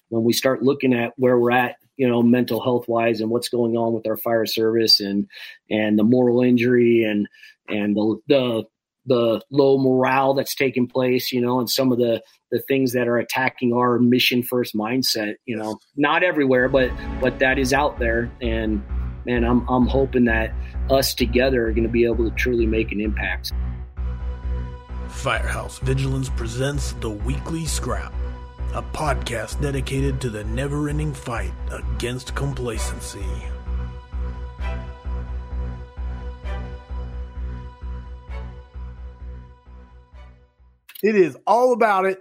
when we start looking at where we're at, mental health wise and what's going on with our fire service and the moral injury and the low morale that's taking place, and some of the things that are attacking our mission first mindset, not everywhere, but that is out there. And man, I'm hoping that us together are going to be able to truly make an impact. Firehouse Vigilance presents The Weekly Scrap, a podcast dedicated to the never-ending fight against complacency. It is all about it.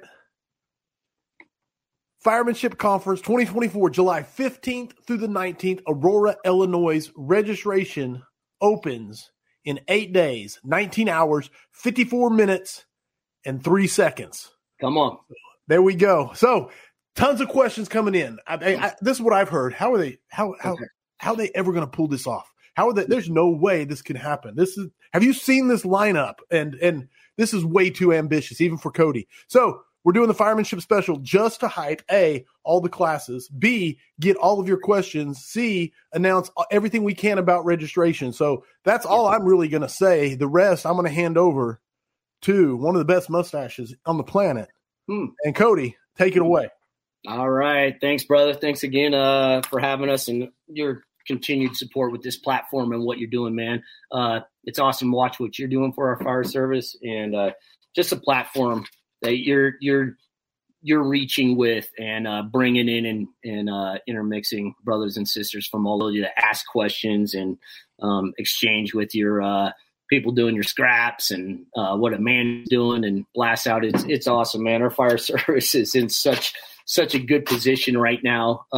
Firemanship Conference 2024, July 15th through the 19th, Aurora, Illinois. Registration opens in 8 days, 19 hours, 54 minutes, and 3 seconds. Come on. There we go. So, tons of questions coming in. This is what I've heard. How are they ever going to pull this off? There's no way this can happen. Have you seen this lineup? And this is way too ambitious, even for Cody. So, we're doing the firemanship special just to hype, A, all the classes, B, get all of your questions, C, announce everything we can about registration. So that's all I'm really going to say. The rest I'm going to hand over to one of the best mustaches on the planet. And Cody, take it away. All right. Thanks, brother. Thanks again for having us and your continued support with this platform and what you're doing, man. It's awesome to watch what you're doing for our fire service and just a platform that you're reaching with and bringing in and intermixing brothers and sisters from all over to ask questions and exchange with your people doing your scraps and what a man's doing and blast out. It's awesome, man. Our fire service is in such a good position right now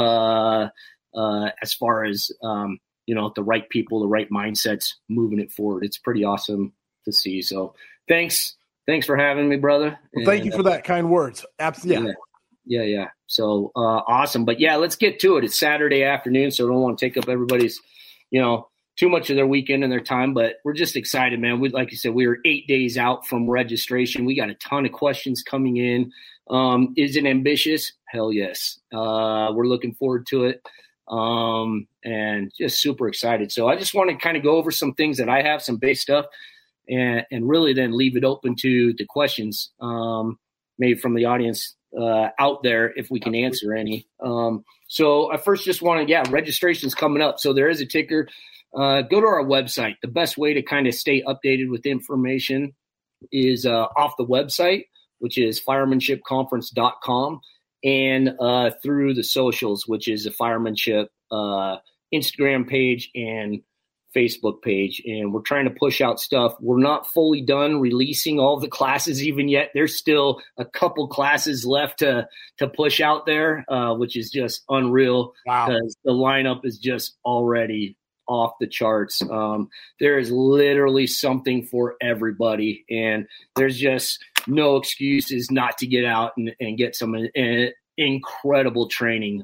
as far as the right people, the right mindsets moving it forward. It's pretty awesome to see. So thanks for having me, brother. Well, thank you for that kind words. Absolutely. Yeah. So awesome. But yeah, let's get to it. It's Saturday afternoon, so I don't want to take up everybody's, too much of their weekend and their time, but we're just excited, man. Like you said, we were 8 days out from registration. We got a ton of questions coming in. Is it ambitious? Hell yes. We're looking forward to it. And just super excited. So I just want to kind of go over some things that I have, some base stuff, and really then leave it open to the questions, maybe from the audience out there, if we can answer any. So I first just want to, registration's coming up. So there is a ticker. Go to our website. The best way to kind of stay updated with information is off the website, which is firemanshipconference.com, and through the socials, which is the Firemanship Instagram page and Facebook page. And we're trying to push out stuff. We're not fully done releasing all the classes even yet. There's still a couple classes left to push out there, which is just unreal. Wow. Because the lineup is just already off the charts. There is literally something for everybody, and there's just no excuses not to get out and get some incredible training.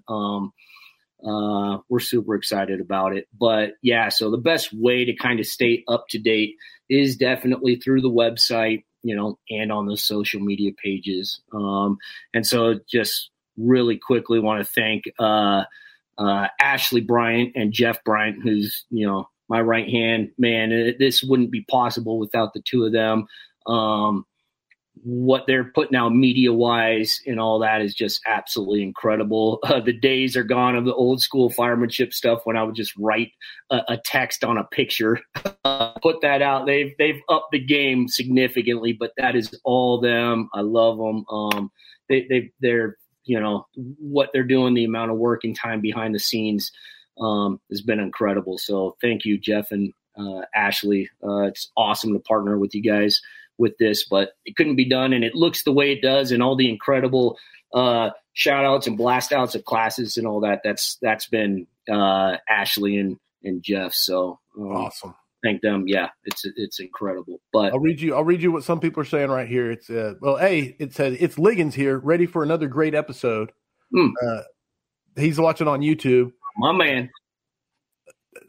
We're super excited about it. But yeah, so the best way to kind of stay up to date is definitely through the website, and on the social media pages. And so just really quickly want to thank Ashley Bryant and Jeff Bryant, who's, my right hand man. This wouldn't be possible without the two of them. What they're putting out media-wise and all that is just absolutely incredible. The days are gone of the old-school firemanship stuff when I would just write a text on a picture, put that out. They've upped the game significantly, but that is all them. I love them. They're what they're doing, the amount of work and time behind the scenes has been incredible. So thank you, Jeff and Ashley. It's awesome to partner with you guys with this, but it couldn't be done, and it looks the way it does, and all the incredible shout outs and blast outs of classes and all that. That's been Ashley and Jeff. So awesome. Thank them. Yeah, it's incredible. But I'll read you what some people are saying right here. It's it says it's Liggins here, ready for another great episode. He's watching on YouTube. My man.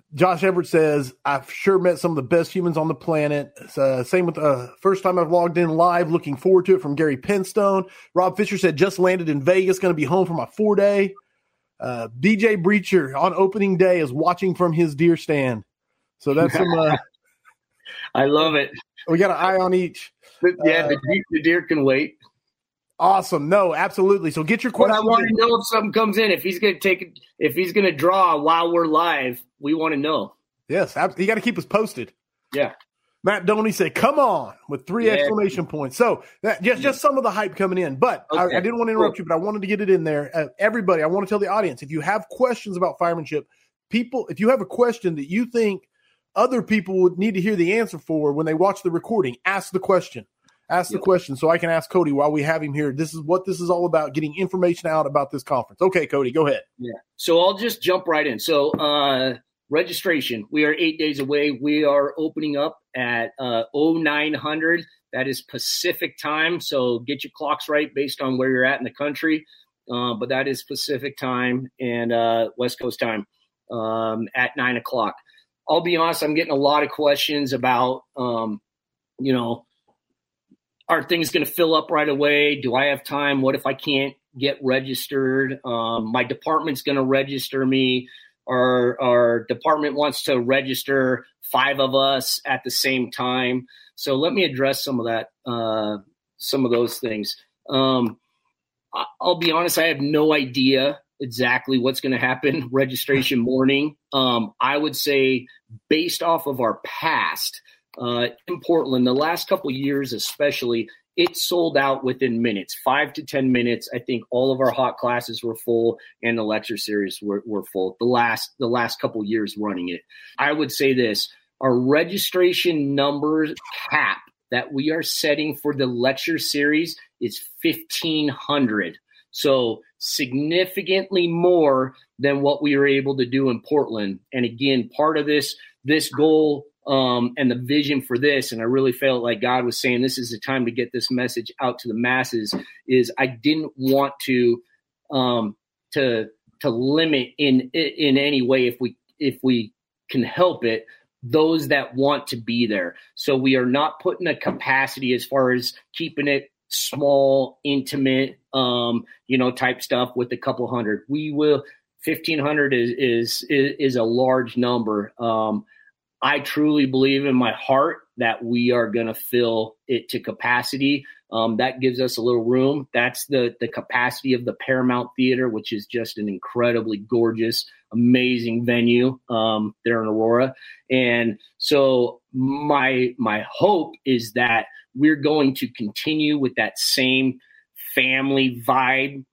Josh Everett says, I've sure met some of the best humans on the planet. Same with first time I've logged in live. Looking forward to it from Gary Penstone. Rob Fisher said, just landed in Vegas. Going to be home for my 4-day. DJ Breacher on opening day is watching from his deer stand. So that's some. I love it. We got an eye on each. Yeah, the deer can wait. Awesome. No, absolutely. So get your questions. I want to know if something comes in. If he's going to draw while we're live, we want to know. Yes, you got to keep us posted. Yeah. Matt Doney said, "Come on!" with 3 exclamation points. So that just some of the hype coming in. But okay. I didn't want to interrupt you, but I wanted to get it in there. Everybody, I want to tell the audience, if you have questions about firemanship, if you have a question that you think other people would need to hear the answer for when they watch the recording, ask the question. Ask the question so I can ask Cody while we have him here. This is what this is all about, getting information out about this conference. Okay, Cody, go ahead. Yeah. So I'll just jump right in. So registration, we are 8 days away. We are opening up at 0900. That is Pacific time. So get your clocks right based on where you're at in the country. But that is Pacific time and West Coast time at 9 o'clock. I'll be honest, I'm getting a lot of questions about, are things going to fill up right away? Do I have time? What if I can't get registered? My department's going to register me. Our department wants to register 5 of us at the same time. So let me address some of that, some of those things. I'll be honest, I have no idea exactly what's going to happen registration morning. I would say based off of our past, in Portland, the last couple of years especially, it sold out within minutes, 5 to 10 minutes. I think all of our hot classes were full and the lecture series were full. The last couple of years running it. I would say this, our registration numbers cap that we are setting for the lecture series is 1,500. So significantly more than what we were able to do in Portland. And again, part of this goal and the vision for this, and I really felt like God was saying this is the time to get this message out to the masses, is I didn't want to limit in any way, if we can help it, those that want to be there. So we are not putting a capacity as far as keeping it small, intimate, type stuff with a couple hundred. We will 1,500 is a large number. I truly believe in my heart that we are going to fill it to capacity. That gives us a little room. That's the capacity of the Paramount Theater, which is just an incredibly gorgeous, amazing venue there in Aurora. And so my hope is that we're going to continue with that same family vibe,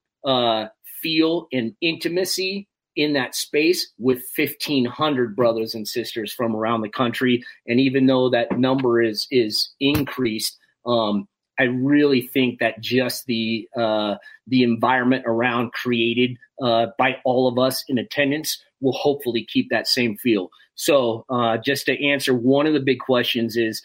feel, and intimacy in that space with 1,500 brothers and sisters from around the country. And even though that number is increased, I really think that just the environment around created by all of us in attendance will hopefully keep that same feel. So just to answer one of the big questions is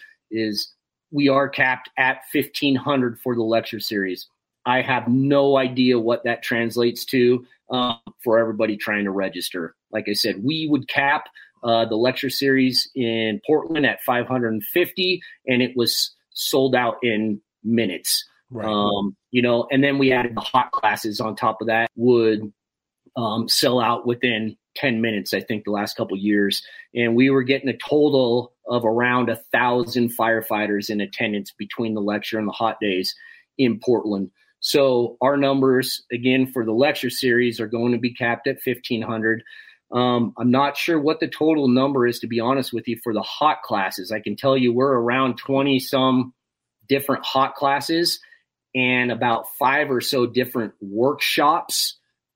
we are capped at 1,500 for the lecture series. I have no idea what that translates to for everybody trying to register. Like I said, we would cap the lecture series in Portland at 550, and it was sold out in minutes. Right. And then we added the hot classes on top of that, would sell out within 10 minutes, I think, the last couple of years. And we were getting a total of around 1,000 firefighters in attendance between the lecture and the hot days in Portland. So our numbers, again, for the lecture series are going to be capped at 1,500. I'm not sure what the total number is, to be honest with you, for the hot classes. I can tell you we're around 20-some different hot classes and about 5 or so different workshops.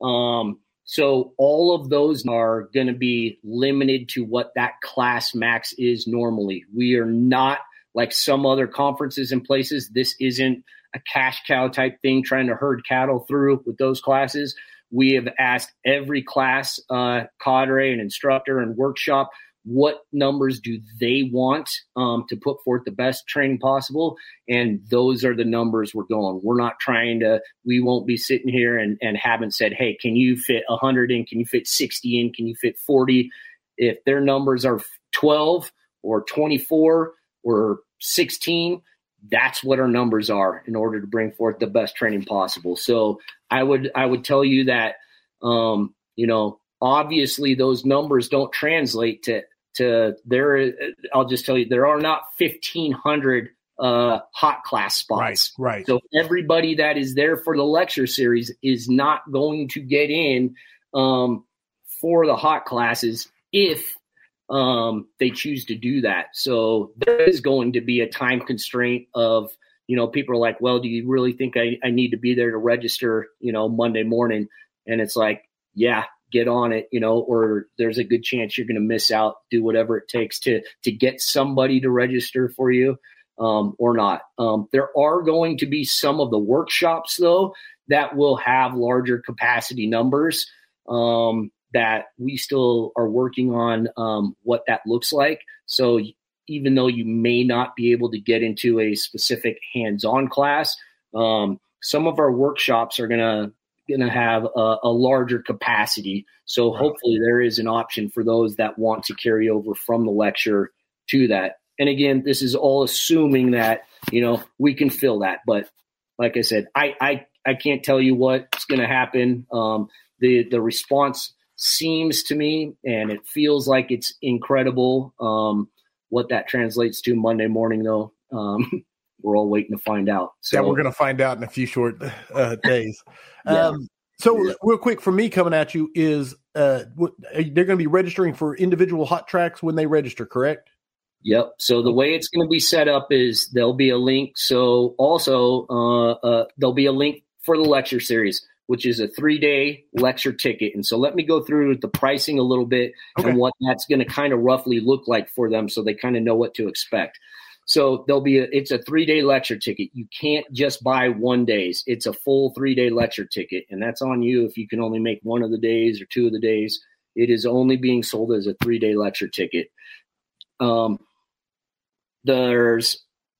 So all of those are going to be limited to what that class max is normally. We are not like some other conferences and places. This isn't a cash cow type thing, trying to herd cattle through with those classes. We have asked every class, cadre and instructor and workshop, what numbers do they want to put forth the best training possible. And those are the numbers we're going. We're not we won't be sitting here and haven't said, hey, can you fit 100 in? Can you fit 60 in? Can you fit 40? if their numbers are 12 or 24 or 16, that's what our numbers are in order to bring forth the best training possible. So I would tell you that, obviously those numbers don't translate to there. I'll just tell you, there are not 1,500 hot class spots. Right. So everybody that is there for the lecture series is not going to get in for the hot classes if they choose to do that. So there is going to be a time constraint of, people are like, well, do you really think I need to be there to register, Monday morning? And it's like, yeah, get on it, or there's a good chance you're going to miss out, do whatever it takes to get somebody to register for you or not. There are going to be some of the workshops, though, that will have larger capacity numbers that we still are working on what that looks like. So even though you may not be able to get into a specific hands-on class, some of our workshops are going to have a larger capacity. So hopefully there is an option for those that want to carry over from the lecture to that. And again, this is all assuming that, we can fill that. But like I said, I can't tell you what's going to happen. The response seems to me, and it feels like it's incredible. What that translates to Monday morning, though, we're all waiting to find out. So yeah, we're going to find out in a few short days. Yeah. Real quick for me coming at you is they're going to be registering for individual hot tracks when they register, correct? Yep. So the way it's going to be set up is there'll be a link. So also there'll be a link for the lecture series, which is a 3-day lecture ticket. And so let me go through the pricing a little bit and what that's going to kind of roughly look like for them so they kind of know what to expect. So it's a 3-day lecture ticket. You can't just buy 1 day's. It's a full 3-day lecture ticket, and that's on you if you can only make 1 of the days or 2 of the days. It is only being sold as a 3-day lecture ticket. The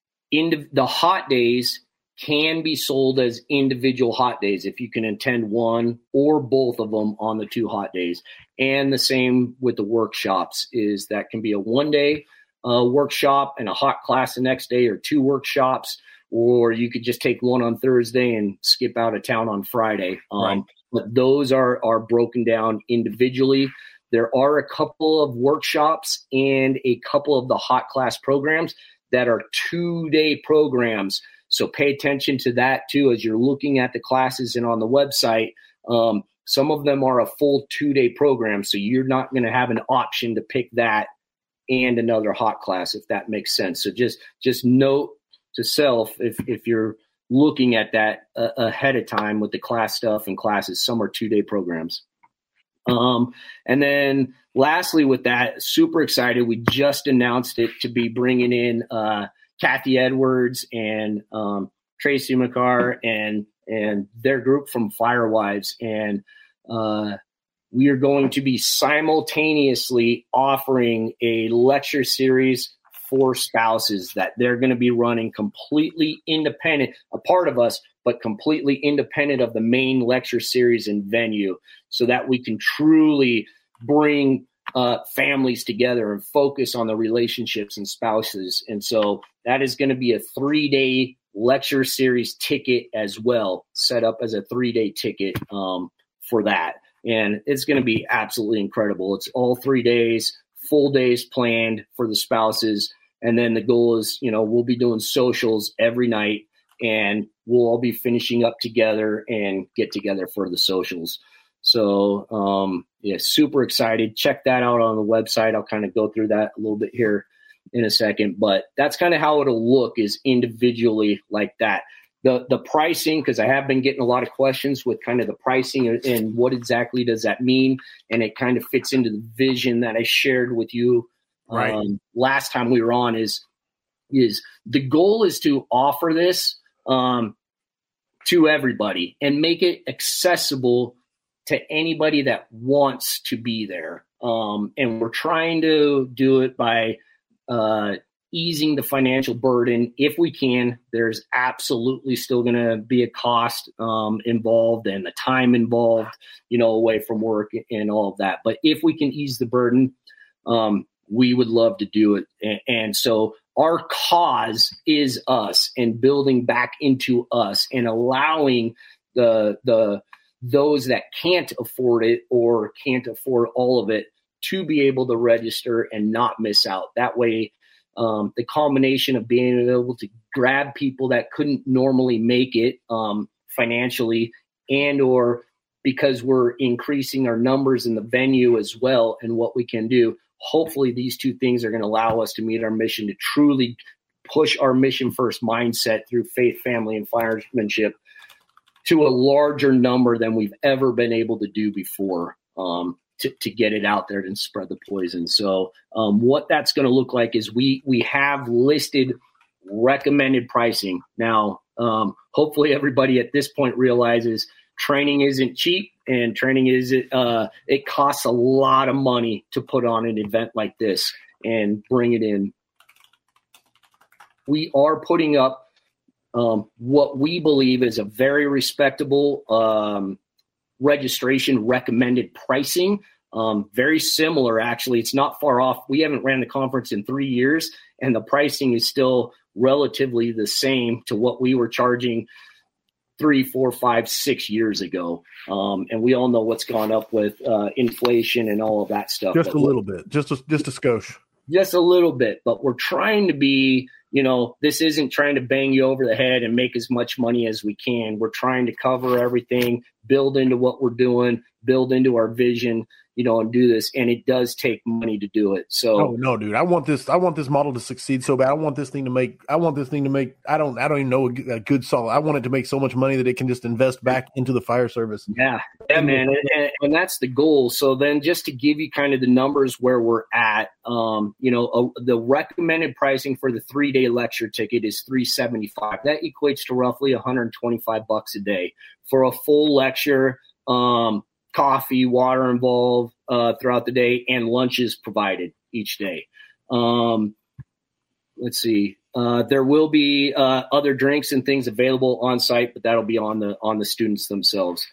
hot days can be sold as individual hot days if you can attend one or both of them on the 2 hot days. And the same with the workshops is that can be a 1-day workshop and a hot class the next day, or 2 workshops, or you could just take one on Thursday and skip out of town on Friday. But those are broken down individually. There are a couple of workshops and a couple of the hot class programs that are 2-day programs. So pay attention to that too as you're looking at the classes and on the website. Some of them are a full 2-day program, so you're not going to have an option to pick that and another hot class, if that makes sense. So just note to self, if you're looking at that ahead of time with the class stuff and classes, some are 2-day programs. And then lastly with that, super excited. We just announced it to be bringing in Kathy Edwards and Tracy McCarr and their group from Firewives. And we are going to be simultaneously offering a lecture series for spouses that they're going to be running completely independent, a part of us, but completely independent of the main lecture series and venue, so that we can truly bring families together and focus on the relationships and spouses. And so that is going to be a 3-day lecture series ticket as well, set up as a 3-day ticket for that. And it's going to be absolutely incredible. It's all 3 days, full days planned for the spouses. And then the goal is, we'll be doing socials every night, and we'll all be finishing up together and get together for the socials. So, super excited. Check that out on the website. I'll kind of go through that a little bit here in a second, but that's kind of how it'll look, is individually like that. The pricing, because I have been getting a lot of questions with kind of the pricing and what exactly does that mean, and it kind of fits into the vision that I shared with you last time we were on. Is the goal is to offer this to everybody and make it accessible to anybody that wants to be there. And we're trying to do it by easing the financial burden if we can. There's absolutely still going to be a cost involved and the time involved, away from work and all of that. But if we can ease the burden, we would love to do it. And so our cause is us and building back into us and allowing those that can't afford it or can't afford all of it to be able to register and not miss out. That way, the combination of being able to grab people that couldn't normally make it financially, and or because we're increasing our numbers in the venue as well and what we can do. Hopefully these two things are going to allow us to meet our mission, to truly push our mission first mindset through faith, family, and firemanship to a larger number than we've ever been able to do before, to get it out there and spread the poison. So what that's going to look like is we have listed recommended pricing. Now, hopefully everybody at this point realizes training isn't cheap, and training it costs a lot of money to put on an event like this and bring it in. We are putting up what we believe is a very respectable registration recommended pricing. Very similar, actually. It's not far off. We haven't ran the conference in 3 years, and the pricing is still relatively the same to what we were charging 3, 4, 5, 6 years ago. And we all know what's gone up with inflation and all of that stuff. Just a little bit, just a skosh. Just a little bit, but we're trying to be, this isn't trying to bang you over the head and make as much money as we can. We're trying to cover everything, build into what we're doing, build into our vision, and do this. And it does take money to do it. So no, dude, I want this model to succeed so bad. I want this thing to make, I don't even know a good solid. I want it to make so much money that it can just invest back into the fire service. Yeah, man. And that's the goal. So then just to give you kind of the numbers where we're at, the recommended pricing for the 3-day lecture ticket is $375. That equates to roughly $125 a day for a full lecture. Coffee, water involved throughout the day, and lunches provided each day. Let's see. There will be other drinks and things available on site, but that'll be on the students themselves.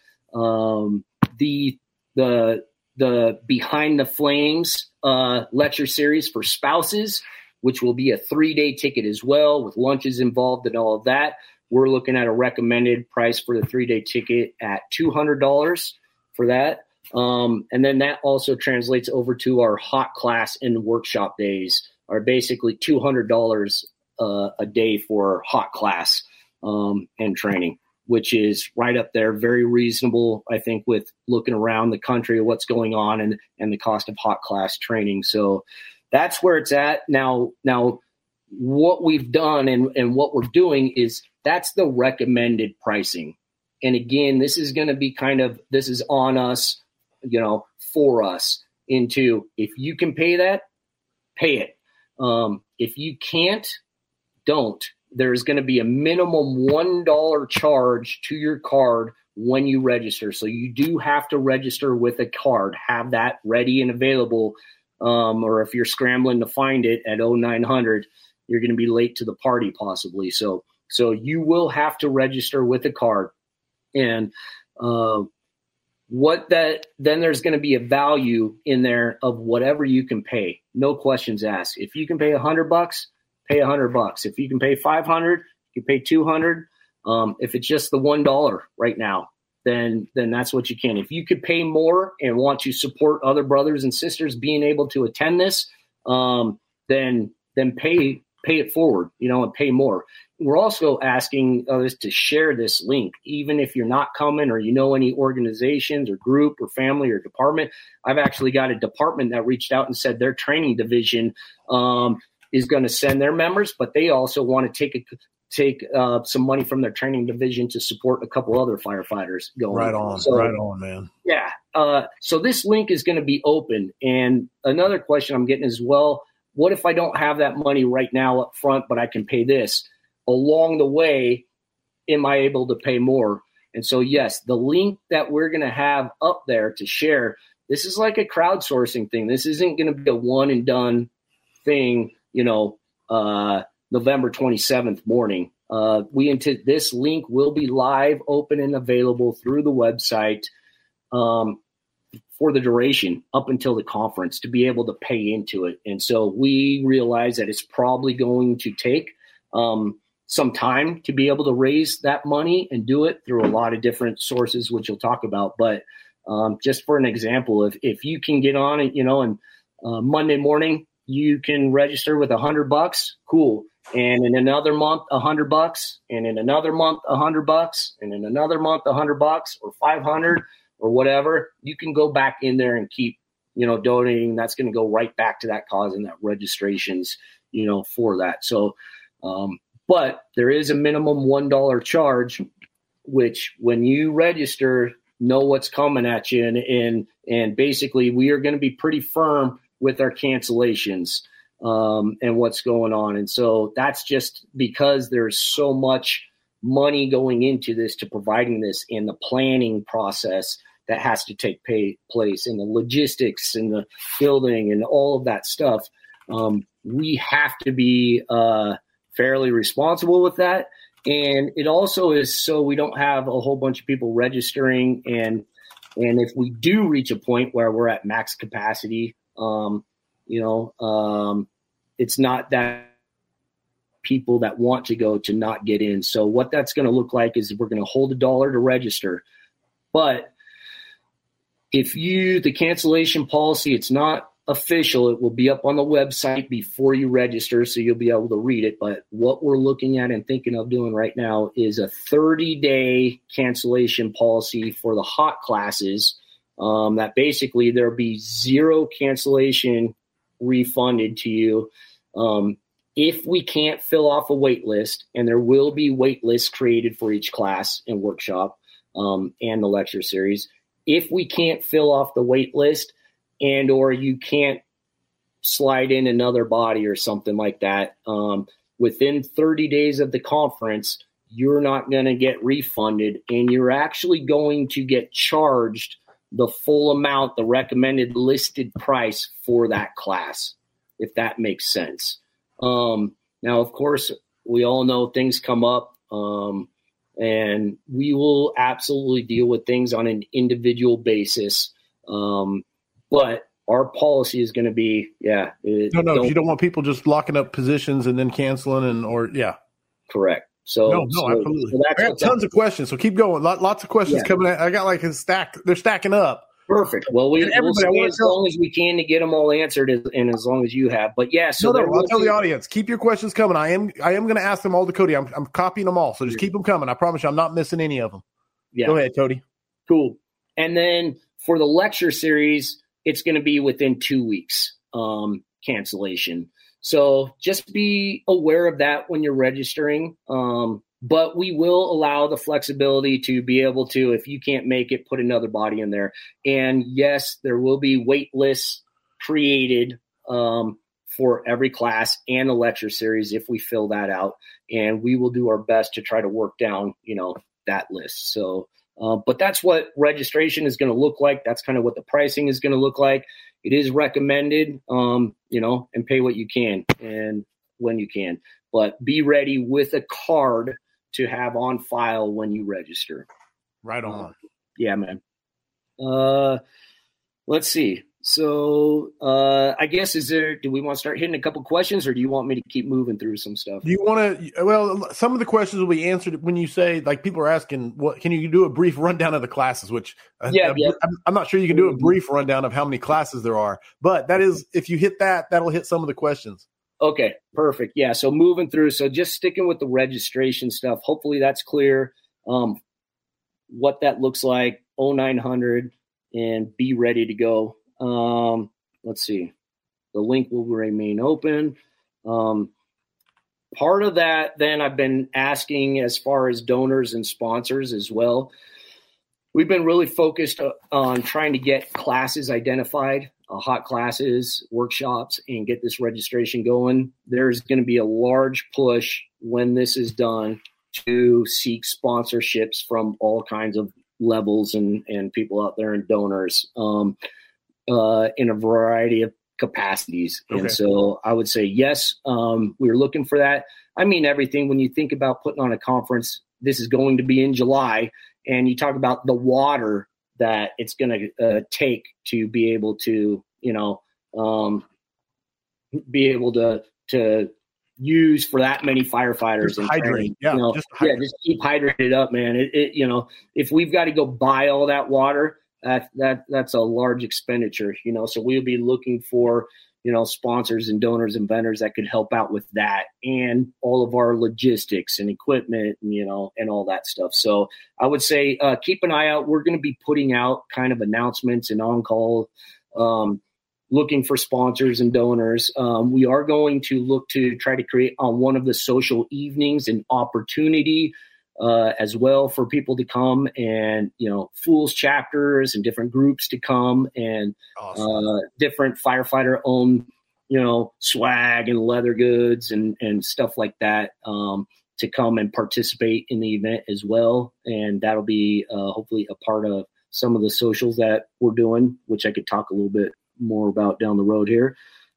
The Behind the Flames lecture series for spouses, which will be a 3-day ticket as well, with lunches involved and all of that. We're looking at a recommended price for the 3-day ticket at $200 for that. And then that also translates over to our hot class and workshop days, are basically $200 a day for hot class and training, which is right up there, very reasonable, I think, with looking around the country of what's going on and the cost of hot class training. So that's where it's at. Now what we've done and what we're doing is that's the recommended pricing. And again, this is going to be this is on us, for us, into if you can pay that, pay it. If you can't, don't. There's going to be a minimum $1 charge to your card when you register. So you do have to register with a card, have that ready and available. Or if you're scrambling to find it at 0900, you're going to be late to the party possibly. So you will have to register with a card. And then there's going to be a value in there of whatever you can pay. No questions asked. If you can pay $100, pay $100. If you can pay $500, you pay $200. If it's just the $1 right now, then that's what you can. If you could pay more and want to support other brothers and sisters being able to attend this, then pay it forward, and pay more. We're also asking others to share this link, even if you're not coming or any organizations or group or family or department. I've actually got a department that reached out and said their training division is going to send their members, but they also want to take some money from their training division to support a couple other firefighters going. Right on, man. Yeah. So this link is going to be open. And another question I'm getting is, well, what if I don't have that money right now up front, but I can pay this? Along the way, am I able to pay more? And so, yes, the link that we're going to have up there to share, this is like a crowdsourcing thing. This isn't going to be a one and done thing, November 27th morning. This link will be live, open, and available through the website for the duration up until the conference to be able to pay into it. And so we realize that it's probably going to take some time to be able to raise that money and do it through a lot of different sources, which you'll talk about. But just for an example, if you can get on it, and Monday morning you can register with $100, cool. And in another month, $100, and in another month, $100, and in another month, $100 or 500 or whatever, you can go back in there and keep, donating. That's going to go right back to that cause and that registrations, for that. So, but there is a minimum $1 charge, which when you register, know what's coming at you. And basically we are going to be pretty firm with our cancellations and what's going on. And so that's just because there's so much money going into this to providing this and the planning process that has to take place and the logistics and the building and all of that stuff. We have to be fairly responsible with that. And it also is so we don't have a whole bunch of people registering. And if we do reach a point where we're at max capacity, it's not that people that want to go to not get in. So what that's going to look like is we're going to hold $1 to register. But if the cancellation policy, it's not official, it will be up on the website before you register, so you'll be able to read it. But what we're looking at and thinking of doing right now is a 30-day cancellation policy for the hot classes, that basically there'll be zero cancellation refunded to you. If we can't fill off a wait list, and there will be wait lists created for each class and workshop and the lecture series. If we can't fill off the wait list and or you can't slide in another body or something like that, within 30 days of the conference, you're not going to get refunded, and you're actually going to get charged the full amount, the recommended listed price for that class, if that makes sense. Now, of course, we all know things come up, and we will absolutely deal with things on an individual basis. But our policy is going to be, no, you don't want people just locking up positions and then canceling correct. So absolutely. So I got tons of questions, so keep going. Lots of questions coming in. I got like a stack. They're stacking up. Perfect. Well, we'll stay as long as we can to get them all answered, and as long as you have. But so I'll tell the audience, keep your questions coming. I am going to ask them all to Cody. I'm copying them all, so just keep them coming. I promise you, I'm not missing any of them. Yeah. Go ahead, Cody. Cool. And then for the lecture series, it's going to be within 2 weeks cancellation. So just be aware of that when you're registering. But we will allow the flexibility to be able to, if you can't make it, put another body in there. And yes, there will be wait lists created for every class and the lecture series if we fill that out. And we will do our best to try to work down, that list. So, but that's what registration is going to look like. That's kind of what the pricing is going to look like. It is recommended, and pay what you can and when you can. But be ready with a card to have on file when you register. Right on. Yeah, man. Let's see. So I guess do we want to start hitting a couple questions, or do you want me to keep moving through some stuff? Do you want to, well, some of the questions will be answered when you say, like, people are asking, what can you do a brief rundown of the classes, which I'm not sure you can do a brief rundown of how many classes there are, but that is, if you hit that'll hit some of the questions. Okay, perfect. Yeah, so moving through. So just sticking with the registration stuff. Hopefully that's clear what that looks like, 0900, and be ready to go. Let's see. The link will remain open. Part of that, then, I've been asking as far as donors and sponsors as well. We've been really focused on trying to get classes identified, hot classes, workshops, and get this registration going. There's going to be a large push when this is done to seek sponsorships from all kinds of levels and people out there and donors in a variety of capacities. Okay. And so I would say, yes, we're looking for that. I mean, everything. When you think about putting on a conference, this is going to be in July, and you talk about the water that it's going to take to be able to, be able to use for that many firefighters and hydrate. Just keep hydrated up, man. If we've got to go buy all that water, that's a large expenditure, so we'll be looking for, sponsors and donors and vendors that could help out with that and all of our logistics and equipment, and all that stuff. So I would say, keep an eye out. We're going to be putting out kind of announcements and on-call, looking for sponsors and donors. We are going to look to try to create on one of the social evenings an opportunity as well for people to come and, Fools chapters and different groups to come and different firefighter owned, swag and leather goods and stuff like that to come and participate in the event as well. And that'll be hopefully a part of some of the socials that we're doing, which I could talk a little bit more about down the road here.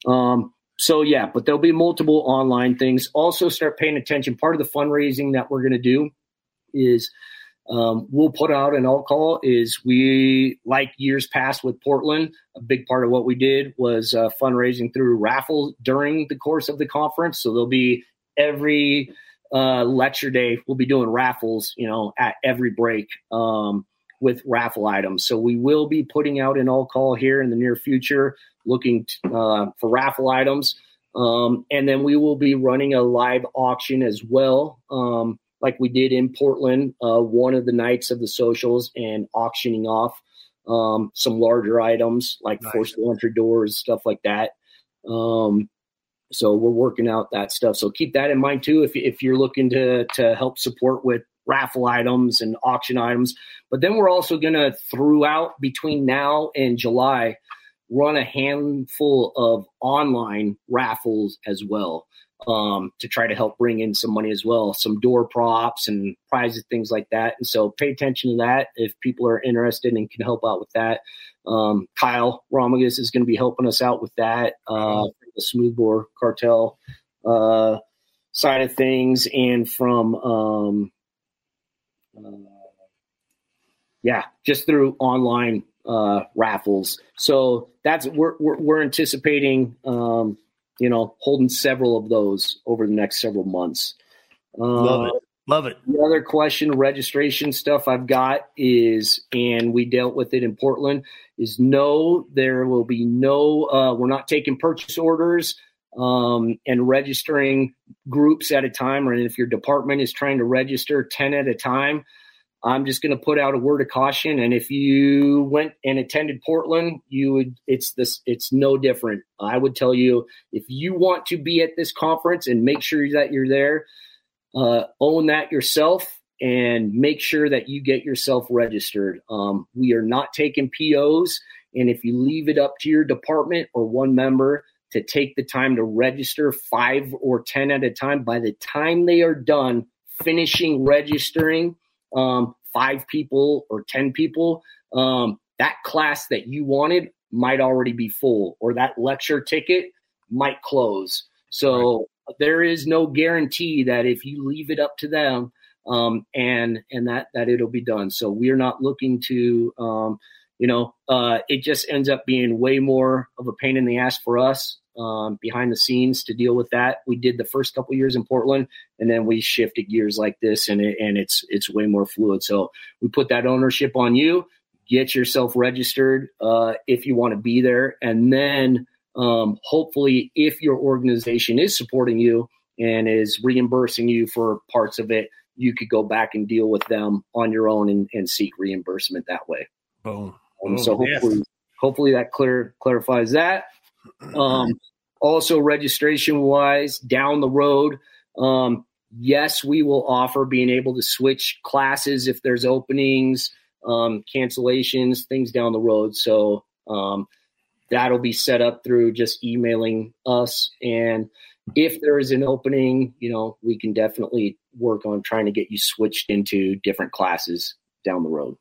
But there'll be multiple online things. Also start paying attention. Part of the fundraising that we're going to do is we'll put out an all-call is we, like years past with Portland, a big part of what we did was fundraising through raffles during the course of the conference. So there'll be every lecture day, we'll be doing raffles, at every break with raffle items. So we will be putting out an all-call here in the near future, looking for raffle items. And then we will be running a live auction as well, like we did in Portland, one of the nights of the socials, and auctioning off some larger items like forced entry doors, stuff like that. So we're working out that stuff. So keep that in mind too, if you're looking to help support with raffle items and auction items. But then we're also going to, throughout between now and July, run a handful of online raffles as well. To try to help bring in some money as well, some door props and prizes, things like that. And so pay attention to that if people are interested and can help out with that. Kyle Romagus is going to be helping us out with that, the Smoothbore Cartel side of things, and from just through online raffles. So that's we're anticipating. Holding several of those over the next several months. Love it. The other question, registration stuff I've got is, and we dealt with it in Portland, is there will be we're not taking purchase orders and registering groups at a time, or if your department is trying to register 10 at a time. I'm just going to put out a word of caution. And if you went and attended Portland, it's no different. I would tell you, if you want to be at this conference and make sure that you're there, own that yourself and make sure that you get yourself registered. We are not taking POs. And if you leave it up to your department or one member to take the time to register 5 or 10 at a time, by the time they are done finishing registering, 5 people or 10 people, that class that you wanted might already be full, or that lecture ticket might close. So there is no guarantee that if you leave it up to them, and that it'll be done. So we're not looking to, it just ends up being way more of a pain in the ass for us behind the scenes to deal with that. We did the first couple of years in Portland, and then we shifted gears like this, and it's way more fluid. So we put that ownership on you. Get yourself registered if you want to be there, and then hopefully, if your organization is supporting you and is reimbursing you for parts of it, you could go back and deal with them on your own and seek reimbursement that way. Boom. So hopefully that clarifies that. Also, registration wise, down the road, yes, we will offer being able to switch classes if there's openings, cancellations, things down the road. So that'll be set up through just emailing us. And if there is an opening, we can definitely work on trying to get you switched into different classes down the road.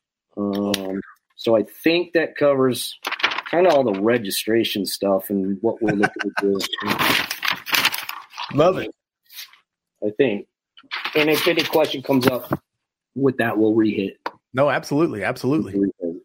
So I think that covers kind of all the registration stuff and what we're looking to do. Love it. I think. And if any question comes up with that, we'll re-hit. No, absolutely.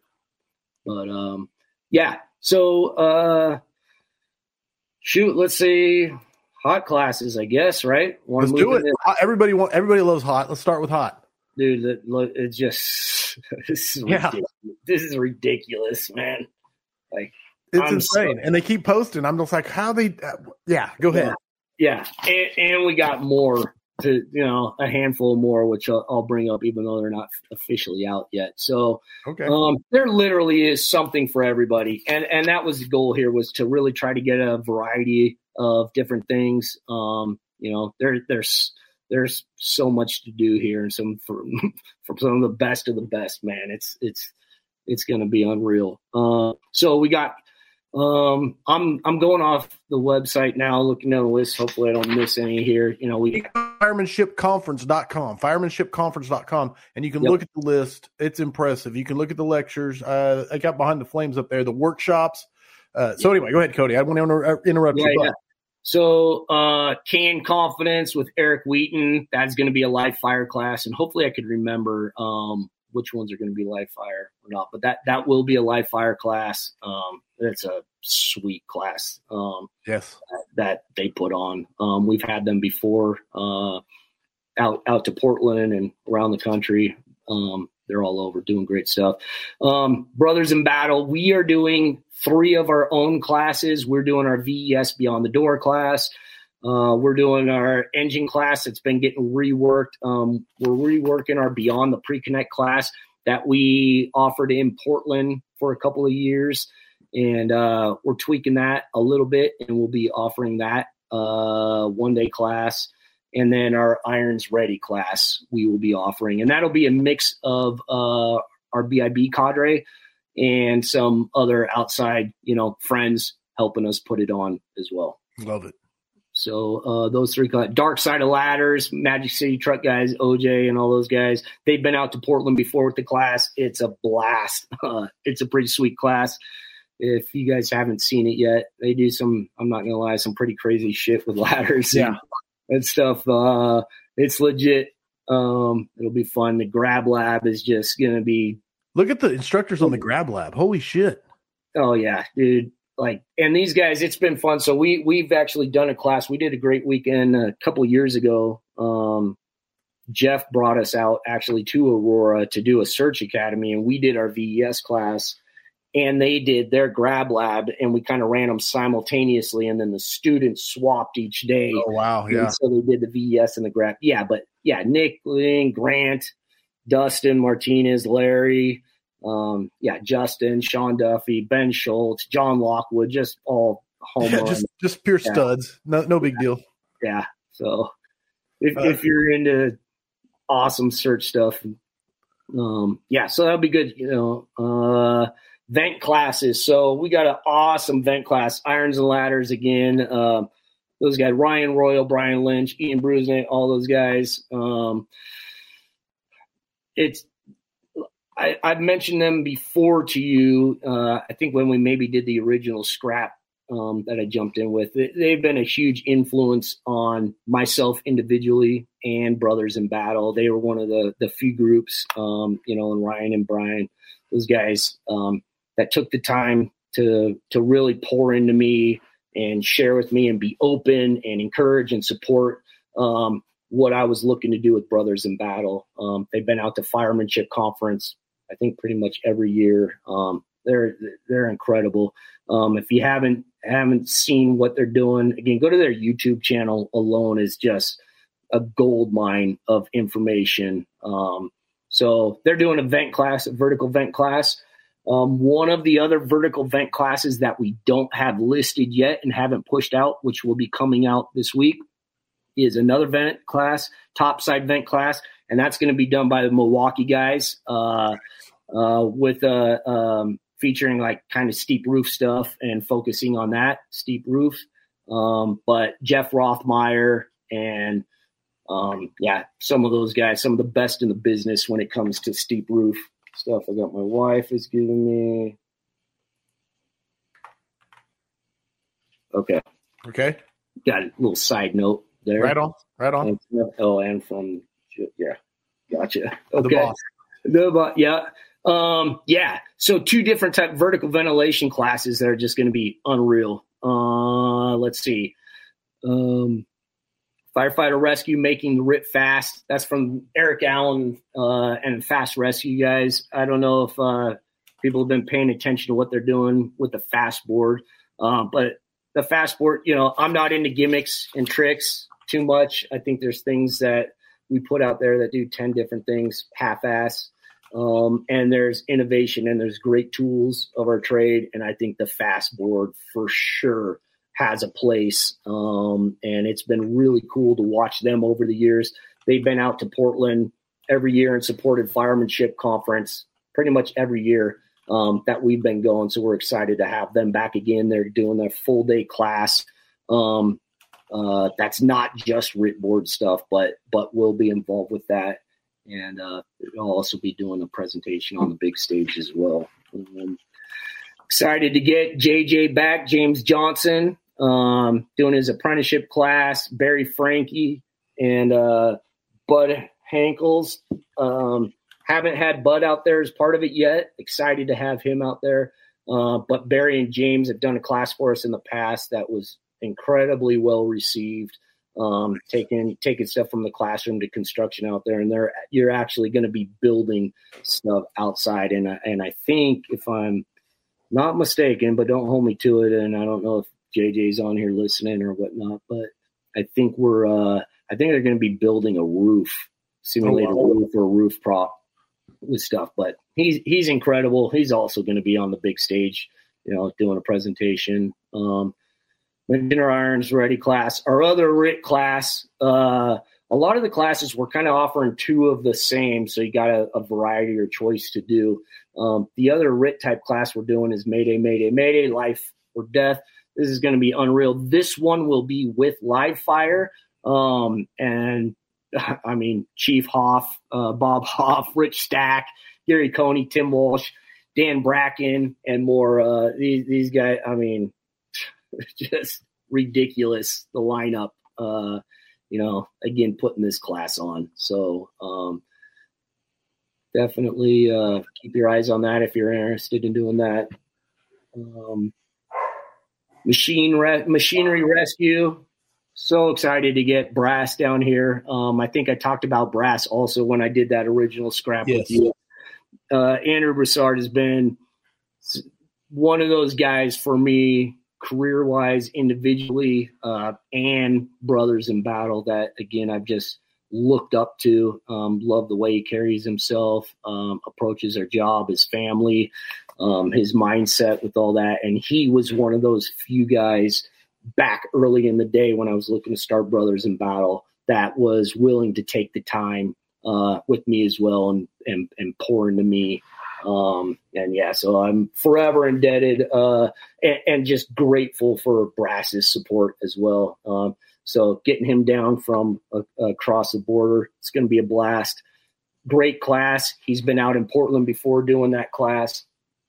But yeah. So shoot, let's see. Hot classes, I guess, right? Let's do it. Everybody loves hot. Let's start with hot. Dude, it's just this is ridiculous, man. Like, it's insane. And they keep posting. I'm just like, how they go ahead. Yeah. And we got more to, a handful more, which I'll bring up, even though they're not officially out yet. So okay. There literally is something for everybody. And that was the goal here, was to really try to get a variety of different things. There's so much to do here, and from some of the best, man. It's going to be unreal. So we got, I'm going off the website now, looking at the list. Hopefully I don't miss any here. We firemanshipconference.com, and you can look at the list. It's impressive. You can look at the lectures. I got Behind the Flames up there, the workshops. So anyway, go ahead, Cody. I want to interrupt you. Yeah. So Can Confidence with Eric Wheaton, that's going to be a live fire class, and hopefully I could remember which ones are going to be live fire or not, but that will be a live fire class. It's a sweet class. Yes, that they put on. We've had them before out to Portland and around the country. They're all over doing great stuff. Brothers in Battle, we are doing 3 of our own classes. We're doing our VES Beyond the Door class. We're doing our engine class that's been getting reworked. We're reworking our Beyond the Pre-Connect class that we offered in Portland for a couple of years. And we're tweaking that a little bit, and we'll be offering that one-day class. And then our Irons Ready class we will be offering. And that'll be a mix of our BIB cadre and some other outside, friends helping us put it on as well. Love it. So those 3, Dark Side of Ladders, Magic City Truck guys, OJ and all those guys, they've been out to Portland before with the class. It's a blast. It's a pretty sweet class. If you guys haven't seen it yet, they do some, I'm not going to lie, some pretty crazy shit with ladders. Yeah. And stuff. It's legit. It'll be fun. The Grab Lab is just going to be. Look at the instructors on the Grab Lab. Holy shit. Oh, yeah, dude. And these guys, it's been fun. So we've actually done a class. We did a great weekend a couple years ago. Jeff brought us out actually to Aurora to do a search academy, and we did our VES class. And they did their Grab Lab, and we kind of ran them simultaneously, and then the students swapped each day. Oh, wow, yeah. And so they did the VES and the Grab. Yeah, but, Nick, Ling, Grant, Dustin, Martinez, Larry, Justin, Sean Duffy, Ben Schultz, John Lockwood, just all home run. Just pure studs. No big deal. Yeah, so if you're into awesome search stuff, so that'll be good, vent classes. So we got an awesome vent class, Irons and Ladders again. Those guys, Ryan Royal, Brian Lynch, Ian Brusnett, all those guys. I've mentioned them before to you. I think when we maybe did the original scrap that I jumped in with, they've been a huge influence on myself individually and Brothers in Battle. They were one of the few groups, and Ryan and Brian, those guys, that took the time to really pour into me and share with me and be open and encourage and support what I was looking to do with Brothers in Battle. They've been out to Firemanship Conference, I think pretty much every year. They're incredible. If you haven't seen what they're doing, again, go to their YouTube channel alone is just a gold mine of information. So they're doing a vent class, a vertical vent class. One of the other vertical vent classes that we don't have listed yet and haven't pushed out, which will be coming out this week, is another vent class, topside vent class, and that's going to be done by the Milwaukee guys with featuring like kind of steep roof stuff and focusing on that steep roof. But Jeff Rothmeyer and some of those guys, some of the best in the business when it comes to steep roof stuff. I got my wife is giving me. Okay. Got a little side note there. Right on. Oh, and from, gotcha. Okay. The boss. Yeah. Yeah. So 2 different type vertical ventilation classes that are just going to be unreal. Let's see. Firefighter rescue, making the RIT fast. That's from Eric Allen and Fast Rescue guys. I don't know if people have been paying attention to what they're doing with the fast board. But the fast board, I'm not into gimmicks and tricks too much. I think there's things that we put out there that do 10 different things half-ass. And there's innovation and there's great tools of our trade. And I think the fast board for sure has a place. And it's been really cool to watch them over the years. They've been out to Portland every year and supported Firemanship Conference pretty much every year that we've been going. So we're excited to have them back again. They're doing their full day class. That's not just RIT board stuff, but we'll be involved with that. And I'll also be doing a presentation on the big stage as well. Excited to get JJ back, James Johnson, doing his apprenticeship class, Barry Frankie, and Bud Hankels. Haven't had Bud out there as part of it yet. Excited to have him out there. But Barry and James have done a class for us in the past that was incredibly well received. Taking stuff from the classroom to construction out there, and you're actually going to be building stuff outside. And I think, if I'm not mistaken, but don't hold me to it, and I don't know if JJ's on here listening or whatnot, but I think they're going to be building a roof, simulated roof or roof prop with stuff. But he's incredible. He's also going to be on the big stage, doing a presentation. Our Irons Ready class. Our other RIT class, a lot of the classes we're kind of offering 2 of the same, so you got a variety or choice to do. The other RIT type class we're doing is Mayday, Mayday, Mayday, Life or Death. This is going to be unreal. This one will be with live fire. And I mean, Chief Hoff, Bob Hoff, Rich Stack, Gary Coney, Tim Walsh, Dan Bracken, and more. These guys, I mean, just ridiculous, the lineup, again, putting this class on. So definitely keep your eyes on that if you're interested in doing that. Machinery rescue. So excited to get Brass down here. I think I talked about Brass also when I did that original scrap with you. Andrew Broussard has been one of those guys for me, career-wise, individually, and brothers in battle that, again, I've just looked up to. Love the way he carries himself, approaches our job, his family, his mindset with all that. And he was one of those few guys back early in the day when I was looking to start Brothers in Battle that was willing to take the time with me as well and pour into me. So I'm forever indebted and just grateful for Brass's support as well. So getting him down from across the border, it's going to be a blast. Great class. He's been out in Portland before doing that class.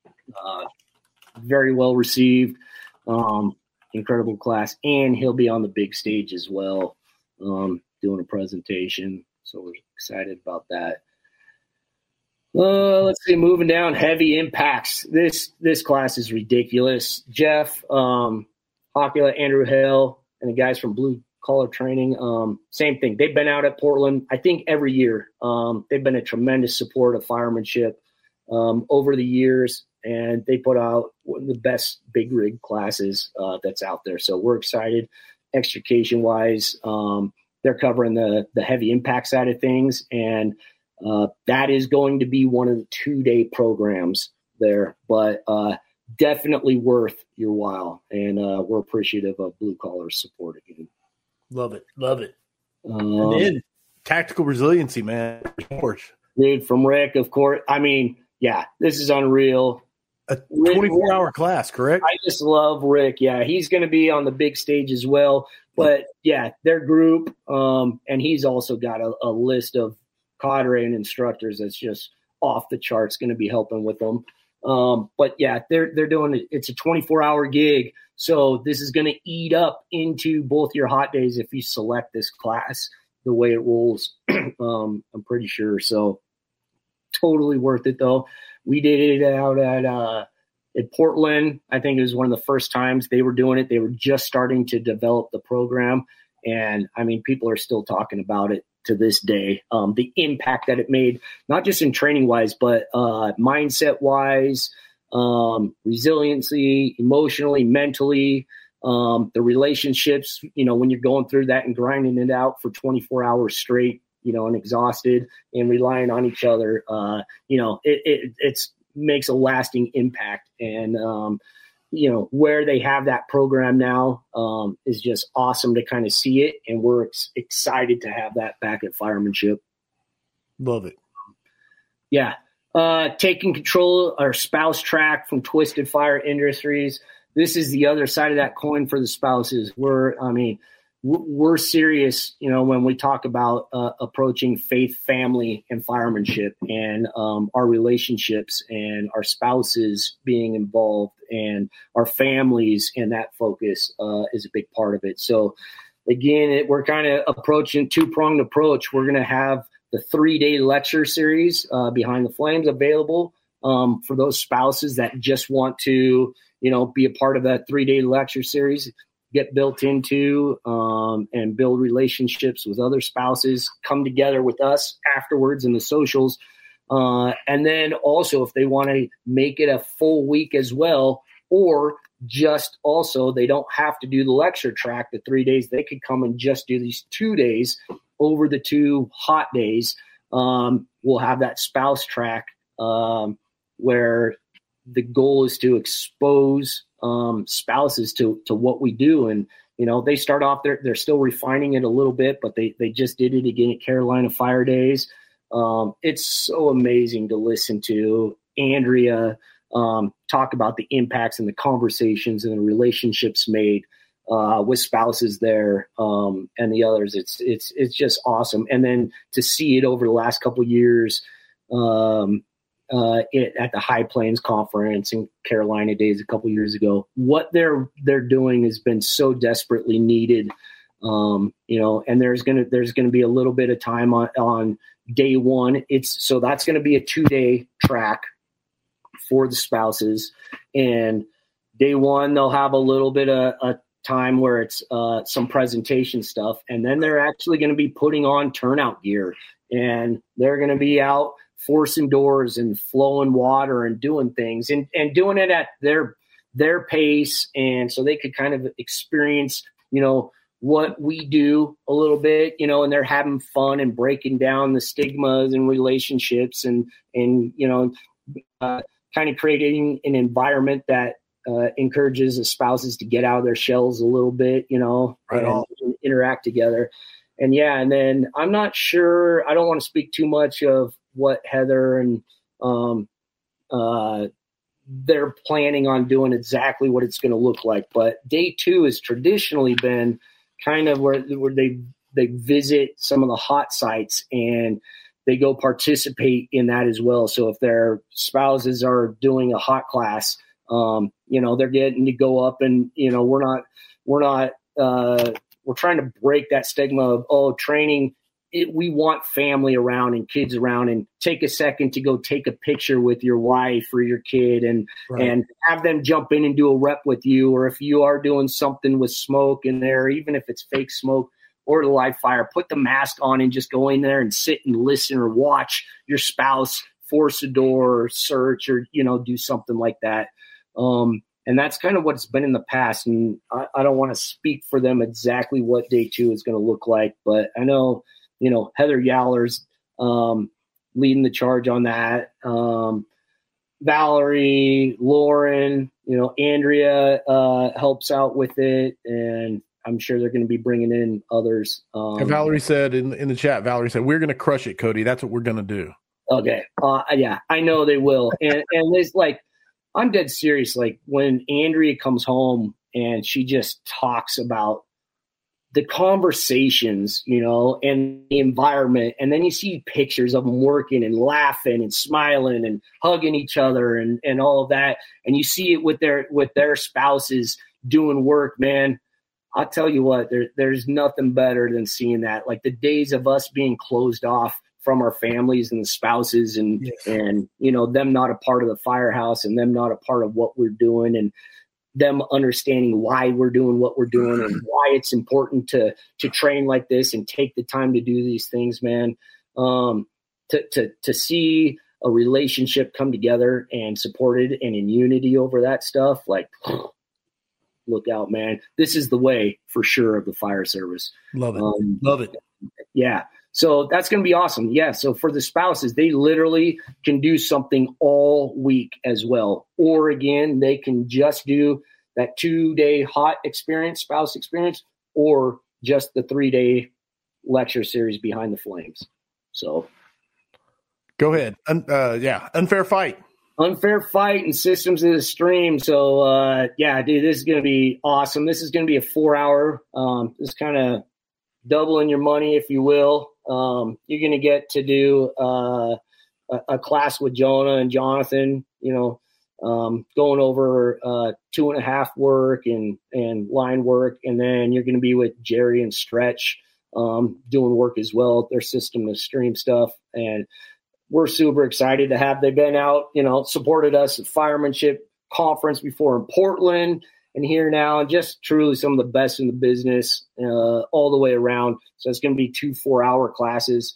Very well received. Incredible class. And he'll be on the big stage as well, doing a presentation. So we're excited about that. Let's see, moving down, heavy impacts. This class is ridiculous. Jeff, Hocula, Andrew Hale, and the guys from Blue Collar Training, same thing. They've been out at Portland, I think, every year. They've been a tremendous support of firemanship over the years, and they put out one of the best big rig classes that's out there. So we're excited. Extrication-wise, they're covering the heavy impact side of things, and that is going to be one of the 2-day programs there, but definitely worth your while. And we're appreciative of Blue Collar support again. Love it. And then tactical resiliency, man. Dude, from Rick, of course. I mean, yeah, this is unreal. A 24-hour class, correct? I just love Rick. Yeah, he's going to be on the big stage as well. But, yeah, their group, and he's also got a list of cadre and instructors that's just off the charts, going to be helping with them. But, yeah, they're doing it. It's a 24-hour gig. So this is going to eat up into both your hot days if you select this class the way it rolls, I'm pretty sure. So totally worth it though. We did it out at Portland. I think it was one of the first times they were doing it. They were just starting to develop the program. And I mean, people are still talking about it to this day. The impact that it made, not just in training wise, but mindset wise, resiliency, emotionally, mentally, the relationships, when you're going through that and grinding it out for 24 hours straight, and exhausted and relying on each other, it makes a lasting impact. And, where they have that program now is just awesome to kind of see it. And we're excited to have that back at Firemanship. Love it. Yeah. Taking control our spouse track from Twisted Fire Industries. This is the other side of that coin for the spouses. We're serious, when we talk about approaching faith, family, and firemanship, and our relationships and our spouses being involved and our families, and that focus is a big part of it. So, again, we're kind of approaching two-pronged approach. We're going to have the 3-day lecture series, Behind the Flames, available for those spouses that just want to, be a part of that 3-day lecture series, get built into and build relationships with other spouses, come together with us afterwards in the socials. And then also if they want to make it a full week as well, or just also they don't have to do the lecture track, the 3 days, they could come and just do these 2 days over the 2 hot days. We'll have that spouse track where the goal is to expose spouses to what we do. And, they start off, they're still refining it a little bit, but they just did it again at Carolina Fire Days. It's so amazing to listen to Andrea talk about the impacts and the conversations and the relationships made with spouses there and the others. It's just awesome. And then to see it over the last couple of years, at the High Plains Conference and Carolina Days a couple years ago, what they're doing has been so desperately needed. And there's gonna be a little bit of time on day one. So that's gonna be a 2-day track for the spouses, and day one they'll have a little bit of a time where it's some presentation stuff, and then they're actually going to be putting on turnout gear, and they're going to be out forcing doors and flowing water and doing things and doing it at their pace. And so they could kind of experience, what we do a little bit, and they're having fun and breaking down the stigmas and relationships and kind of creating an environment that encourages the spouses to get out of their shells a little bit, right on. And interact together. And and then I'm not sure, I don't want to speak too much of what Heather and they're planning on doing exactly what it's going to look like. But day 2 has traditionally been kind of where they visit some of the hot sites and they go participate in that as well. So if their spouses are doing a hot class, they're getting to go up and, we're trying to break that stigma of, training. We want family around and kids around, and take a second to go take a picture with your wife or your kid and have them jump in and do a rep with you. Or if you are doing something with smoke in there, even if it's fake smoke or the live fire, put the mask on and just go in there and sit and listen or watch your spouse force a door or search or, do something like that. And that's kind of what it's been in the past. And I don't want to speak for them exactly what day 2 is going to look like, but I know, Heather Yaller's leading the charge on that. Valerie, Lauren, Andrea helps out with it, and I'm sure they're going to be bringing in others. And Valerie said in the chat, we're going to crush it, Cody. That's what we're going to do. Okay. Yeah, I know they will. And it's like, I'm dead serious. Like when Andrea comes home and she just talks about the conversations, and the environment. And then you see pictures of them working and laughing and smiling and hugging each other and all of that. And you see it with their spouses doing work, man. I'll tell you what, there's nothing better than seeing that. Like the days of us being closed off from our families and the spouses and, and, them not a part of the firehouse and them not a part of what we're doing and them understanding why we're doing what we're doing and why it's important to train like this and take the time to do these things, man. To see a relationship come together and supported and in unity over that stuff, like, look out, man. This is the way for sure of the fire service. Love it. Love it. Yeah. So that's going to be awesome. Yeah. So for the spouses, they literally can do something all week as well. Or again, they can just do that 2-day hot experience, spouse experience, or just the 3-day lecture series Behind the Flames. So go ahead. Unfair fight. Unfair fight and systems of the stream. So dude, this is going to be awesome. This is going to be a 4-hour, this kind of doubling your money, if you will. You're going to get to do a class with Jonah and Jonathan, going over 2.5 work and line work. And then you're going to be with Jerry and Stretch doing work as well, their system of stream stuff. And we're super excited to have. They've been out, supported us at Firemanship Conference before in Portland and here now, and just truly some of the best in the business all the way around. So it's going to be 2 4-hour classes,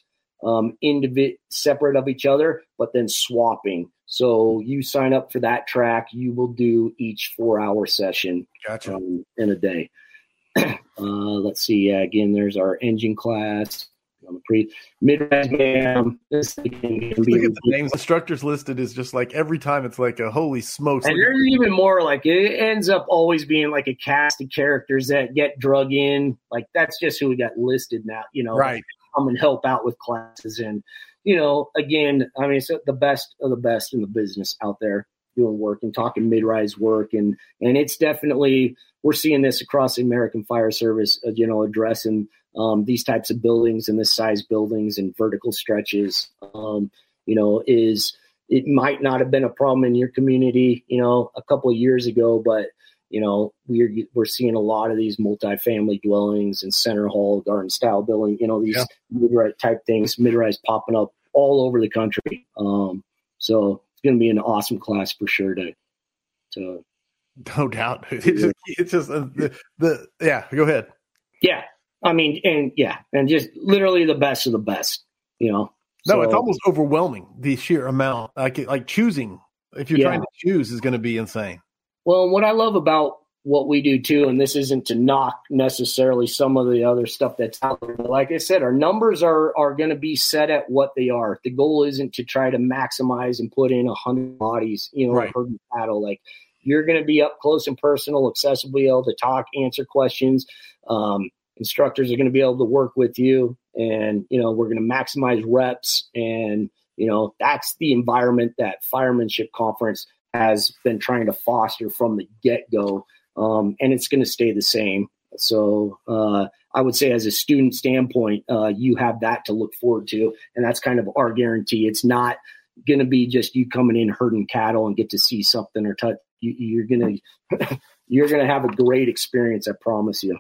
separate of each other, but then swapping. So you sign up for that track, you will do each 4-hour session. Gotcha. In a day. Let's see. Again, there's our engine class. Mid-rise bam. Look at the names. Instructors listed is just like every time it's like a holy smokes. And there's even more, like it ends up always being like a cast of characters that get drug in. Like that's just who we got listed now, right. Come and help out with classes. And, again, I mean, it's the best of the best in the business out there doing work and talking mid-rise work. And it's definitely, we're seeing this across the American Fire Service, addressing these types of buildings and this size buildings and vertical stretches, it might not have been a problem in your community, a couple of years ago, but, we're seeing a lot of these multifamily dwellings and center hall garden style building, these mid-rise type things, mid-rise popping up all over the country. So it's going to be an awesome class for sure to no doubt. It's just go ahead. Yeah. I mean, and just literally the best of the best, No, it's almost overwhelming, the sheer amount. Like choosing, if you're trying to choose, is going to be insane. Well, what I love about what we do too, and this isn't to knock necessarily some of the other stuff that's out there, but like I said, our numbers are going to be set at what they are. The goal isn't to try to maximize and put in 100 bodies, right. herding cattle. Like you're going to be up close and personal, accessibly able to talk, answer questions. Instructors are going to be able to work with you, and, we're going to maximize reps. And, that's the environment that Firemanship Conference has been trying to foster from the get-go. And it's going to stay the same. So I would say as a student standpoint, you have that to look forward to. And that's kind of our guarantee. It's not going to be just you coming in herding cattle and get to see something or touch. You're going to have a great experience. I promise you.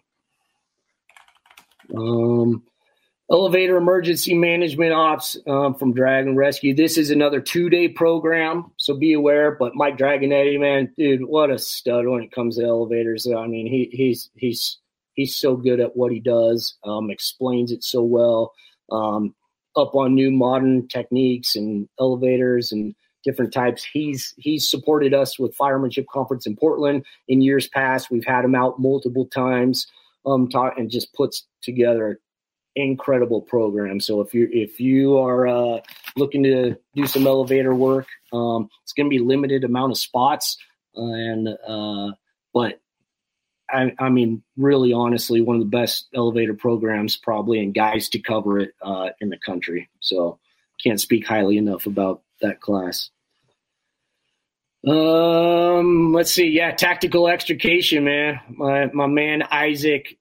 Elevator emergency management ops from Dragon Rescue. This is another 2-day program, so be aware. But Mike Dragonetti, man, dude, what a stud when it comes to elevators. I mean, he's so good at what he does. Explains it so well. Up on new modern techniques and elevators and different types. He's supported us with Firemanship Conference in Portland in years past. We've had him out multiple times. And just puts together incredible program. So if you are looking to do some elevator work, it's going to be limited amount of spots, but I mean, really, honestly, one of the best elevator programs probably, and guys to cover it in the country. So can't speak highly enough about that class. Let's see. Yeah. Tactical extrication, man. My man, Isaac,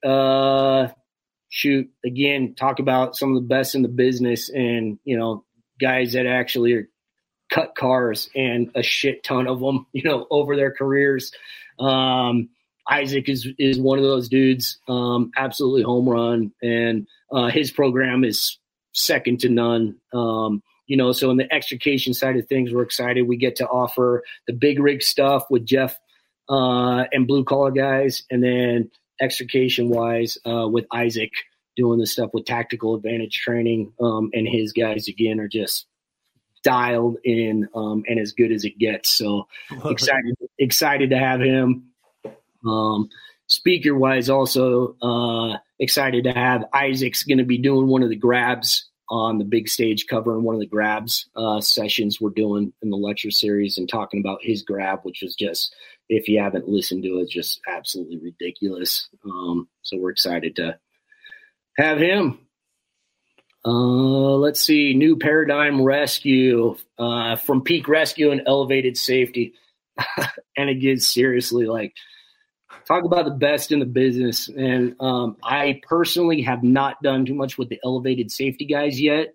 again, talk about some of the best in the business and, guys that actually are cut cars and a shit ton of them, over their careers. Isaac is one of those dudes, absolutely home run. And, his program is second to none. So in the extrication side of things, we're excited. We get to offer the big rig stuff with Jeff and blue collar guys, and then extrication wise with Isaac doing the stuff with tactical advantage training. And his guys again are just dialed in and as good as it gets. So excited to have him. Speaker wise, also excited to have Isaac's going to be doing one of the grabs on the big stage, covering one of the grabs sessions we're doing in the lecture series and talking about his grab, which is just, if you haven't listened to it, just absolutely ridiculous. So we're excited to have him. Let's see, new paradigm rescue from Peak Rescue and Elevated Safety. And again, seriously, like, talk about the best in the business. And I personally have not done too much with the elevated safety guys yet.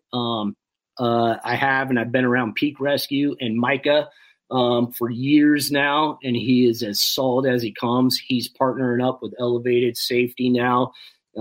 I have, and I've been around Peak Rescue and Micah for years now, and he is as solid as he comes. He's partnering up with Elevated Safety now,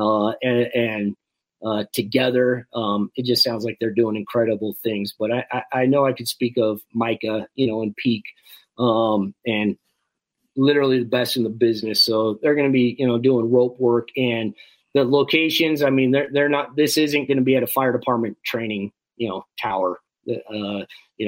and together, it just sounds like they're doing incredible things. But I know I could speak of Micah, and Peak, and literally the best in the business. So they're going to be, doing rope work, and the locations. I mean, they're not. This isn't going to be at a fire department training, tower. They're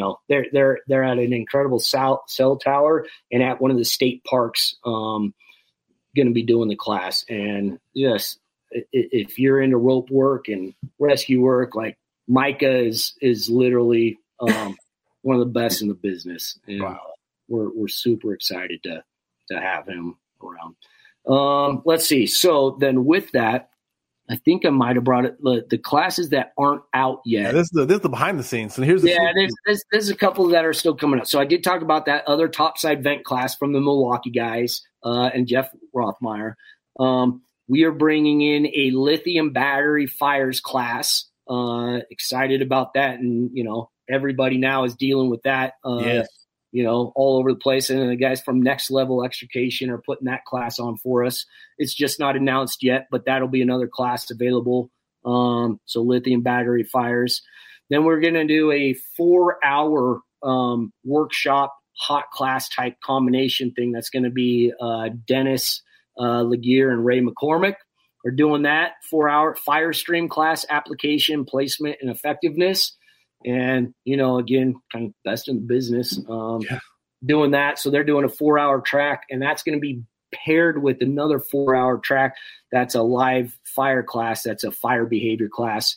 at an incredible cell tower and at one of the state parks. Going to be doing the class, and yes, if you're into rope work and rescue work, like Micah is literally one of the best in the business. And wow. We're super excited to have him around. Let's see. So then with that, I think I might have brought it, the classes that aren't out yet. Yeah, this is the behind the scenes. And here's there's a couple that are still coming up. So I did talk about that other topside vent class from the Milwaukee guys and Jeff Rothmeyer. We are bringing in a lithium battery fires class. Excited about that. And, everybody now is dealing with that. Yes. All over the place. And the guys from Next Level Extrication are putting that class on for us. It's just not announced yet, but that'll be another class available. So lithium battery fires. Then we're going to do a 4-hour workshop, hot class type combination thing. That's going to be Dennis Laguerre and Ray McCormick are doing that 4-hour fire stream class, application, placement, and effectiveness. And, again, kind of best in the business doing that. So they're doing a 4-hour track, and that's going to be paired with another 4-hour track. That's a live fire class. That's a fire behavior class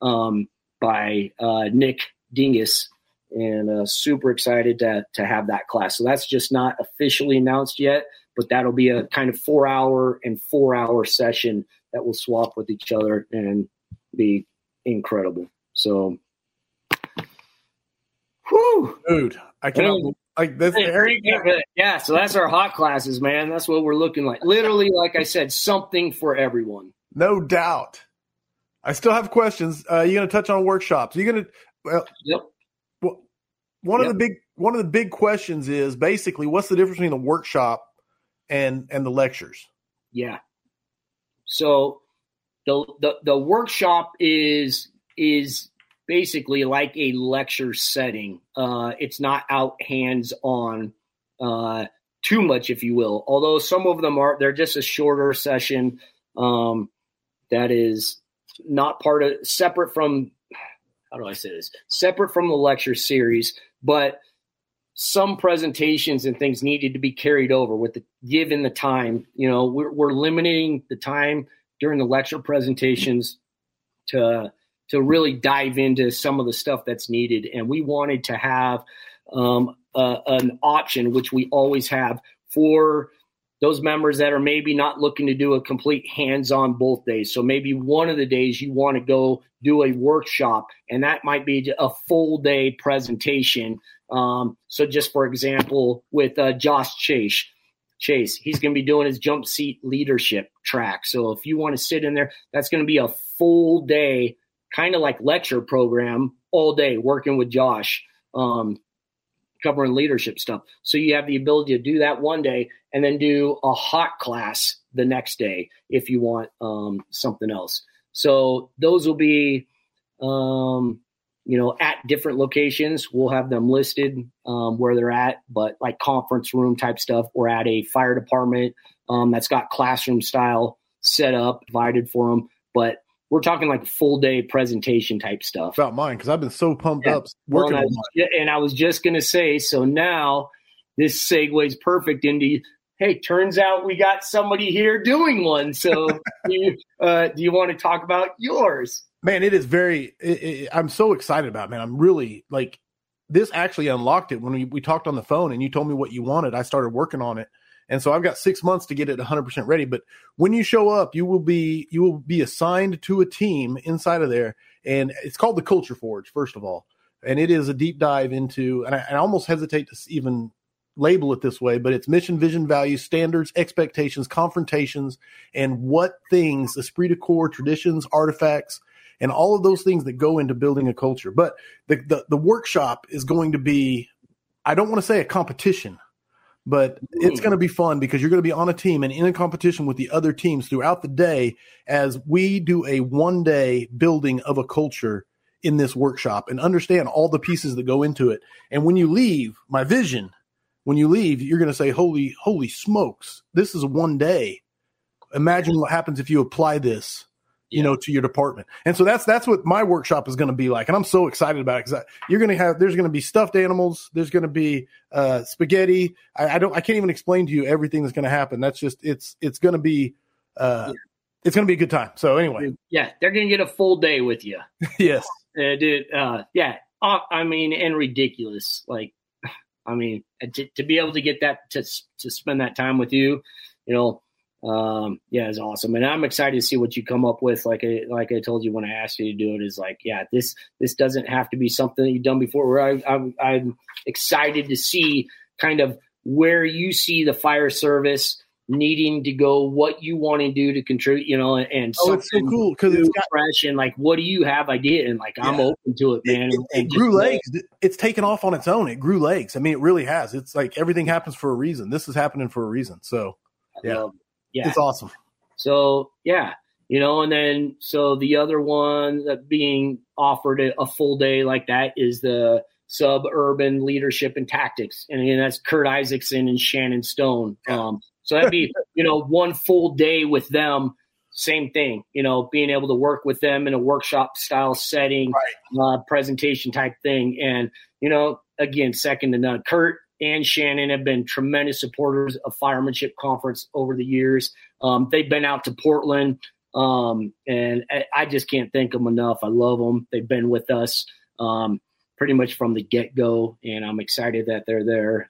by Nick Dingus, and super excited to have that class. So that's just not officially announced yet, but that'll be a kind of 4-hour and 4-hour session that will swap with each other and be incredible. So, whew. Dude, I cannot like this. Yeah, so that's our hot classes, man. That's what we're looking like. Literally, like I said, something for everyone. No doubt. I still have questions. You're going to touch on workshops. You're going to. Yep. Well, one of the big questions is basically what's the difference between the workshop and the lectures? Yeah. So the workshop is basically like a lecture setting. It's not out hands-on too much, if you will. Although some of them they're just a shorter session that is not separate from the lecture series, but some presentations and things needed to be carried over given the time. We're limiting the time during the lecture presentations to really dive into some of the stuff that's needed. And we wanted to have an option, which we always have, for those members that are maybe not looking to do a complete hands-on both days. So maybe one of the days you want to go do a workshop, and that might be a full day presentation. So just for example, with Josh Chase, he's going to be doing his jump seat leadership track. So if you want to sit in there, that's going to be a full day, kind of like lecture program all day, working with Josh, covering leadership stuff. So you have the ability to do that one day and then do a hot class the next day if you want something else. So those will be at different locations. We'll have them listed where they're at, but like conference room type stuff, or at a fire department that's got classroom style set up, provided for them. But we're talking like full day presentation type stuff. About mine, because I've been so pumped up working on mine. And I was just going to say, so now this segues perfect into, hey, turns out we got somebody here doing one. So do you want to talk about yours? Man, it is I'm so excited about it, man. I'm really like, this actually unlocked it when we talked on the phone and you told me what you wanted. I started working on it. And so I've got 6 months to get it 100% ready. But when you show up, you will be assigned to a team inside of there. And it's called the Culture Forge, first of all. And it is a deep dive into, and I almost hesitate to even label it this way, but it's mission, vision, values, standards, expectations, confrontations, and what things, esprit de corps, traditions, artifacts, and all of those things that go into building a culture. But the workshop is going to be, I don't want to say a competition, but it's going to be fun because you're going to be on a team and in a competition with the other teams throughout the day as we do a one-day building of a culture in this workshop and understand all the pieces that go into it. And when you leave, my vision, when you leave, you're going to say, holy smokes, this is one day. Imagine what happens if you apply this, to your department. And so that's what my workshop is going to be like. And I'm so excited about it because there's going to be stuffed animals. There's going to be spaghetti. I can't even explain to you everything that's going to happen. That's just, it's going to be, it's going to be a good time. So anyway. Yeah. They're going to get a full day with you. Yes. Dude. Yeah. I mean, and ridiculous. Like, I mean, to be able to get that, to spend that time with you, it's awesome. And I'm excited to see what you come up with. Like I told you when I asked you to do it, is like, yeah, this doesn't have to be something that you've done before. Where I'm excited to see kind of where you see the fire service needing to go, what you want to do to contribute, and it's so cool because it's got fresh and like, what do you have idea? And like, I'm open to it, man. It grew legs. It's taken off on its own. It grew legs. I mean, it really has. It's like everything happens for a reason. This is happening for a reason. So yeah, it's awesome. So, and then, so the other one that being offered a full day like that is the Suburban Leadership and Tactics. And again, that's Kurt Isaacson and Shannon Stone. So that'd be, one full day with them. Same thing, being able to work with them in a workshop style setting, presentation type thing. And, again, second to none. Kurt and Shannon have been tremendous supporters of Firemanship Conference over the years. They've been out to Portland, and I just can't thank them enough. I love them. They've been with us pretty much from the get-go, and I'm excited that they're there.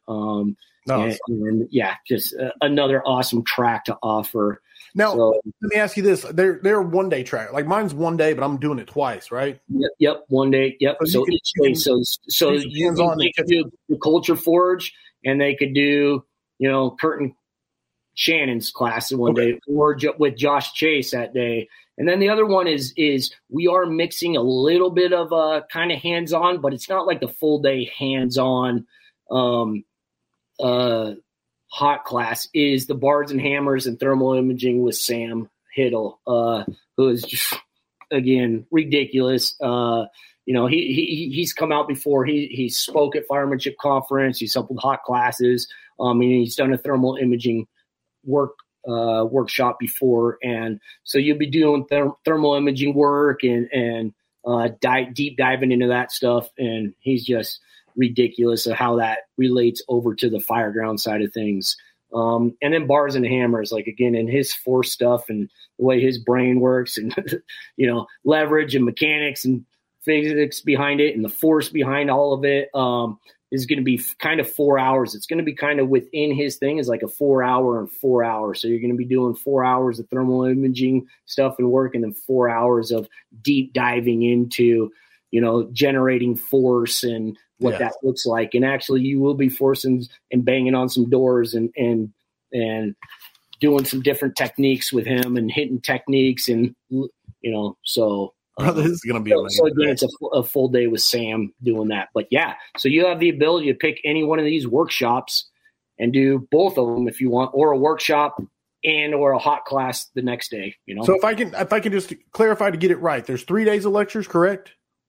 Just another awesome track to offer. Now, let me ask you this. They're a one-day track. Like mine's one day, but I'm doing it twice, right? Yep, one day. Yep. So each day. So you could do the Culture Forge, and they could do, Kurt and Shannon's class one day, or with Josh Chase that day. And then the other one is we are mixing a little bit of kind of hands-on, but it's not like the full day hands-on hot class, is the Bars and Hammers and Thermal Imaging with Sam Hiddle, who is just, again, ridiculous. He's come out before. He spoke at Firemanship Conference. He's up with hot classes. He's done a thermal imaging workshop before. And so you'll be doing thermal imaging work and deep diving into that stuff. And he's just ridiculous of how that relates over to the fireground side of things. And then Bars and Hammers, like, again, in his force stuff and the way his brain works and, leverage and mechanics and physics behind it and the force behind all of it is going to be kind of 4 hours. It's going to be kind of within his thing is like a 4 hour and 4 hours. So you're going to be doing 4 hours of thermal imaging stuff and work, and then 4 hours of deep diving into, generating force and what that looks like. And actually you will be forcing and banging on some doors and doing some different techniques with him and hitting techniques. And, so this is going to be amazing. So again, it's a full day with Sam doing that. But so you have the ability to pick any one of these workshops and do both of them if you want, or a workshop or a hot class the next day, So if I can just clarify to get it right, there's 3 days of lectures, correct?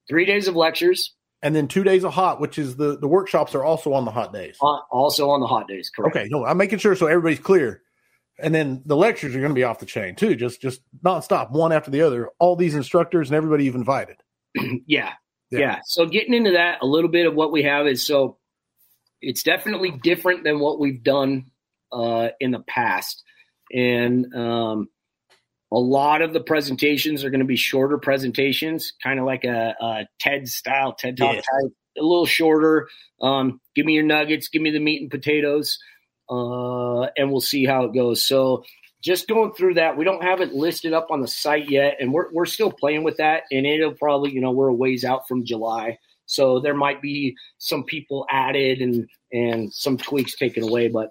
3 days of lectures. And then 2 days of hot, which is the workshops are also on the hot days. Also on the hot days, correct. Okay, no, I'm making sure so everybody's clear. And then the lectures are going to be off the chain too, just nonstop, one after the other. All these instructors and everybody you've invited. Yeah. So getting into that, a little bit of what we have is, so it's definitely different than what we've done in the past. And a lot of the presentations are going to be shorter presentations, kind of like a TED style, TED Talk type, a little shorter. Give me your nuggets, give me the meat and potatoes, and we'll see how it goes. So just going through that, we don't have it listed up on the site yet, and we're still playing with that, and it'll probably, we're a ways out from July. So there might be some people added and some tweaks taken away, but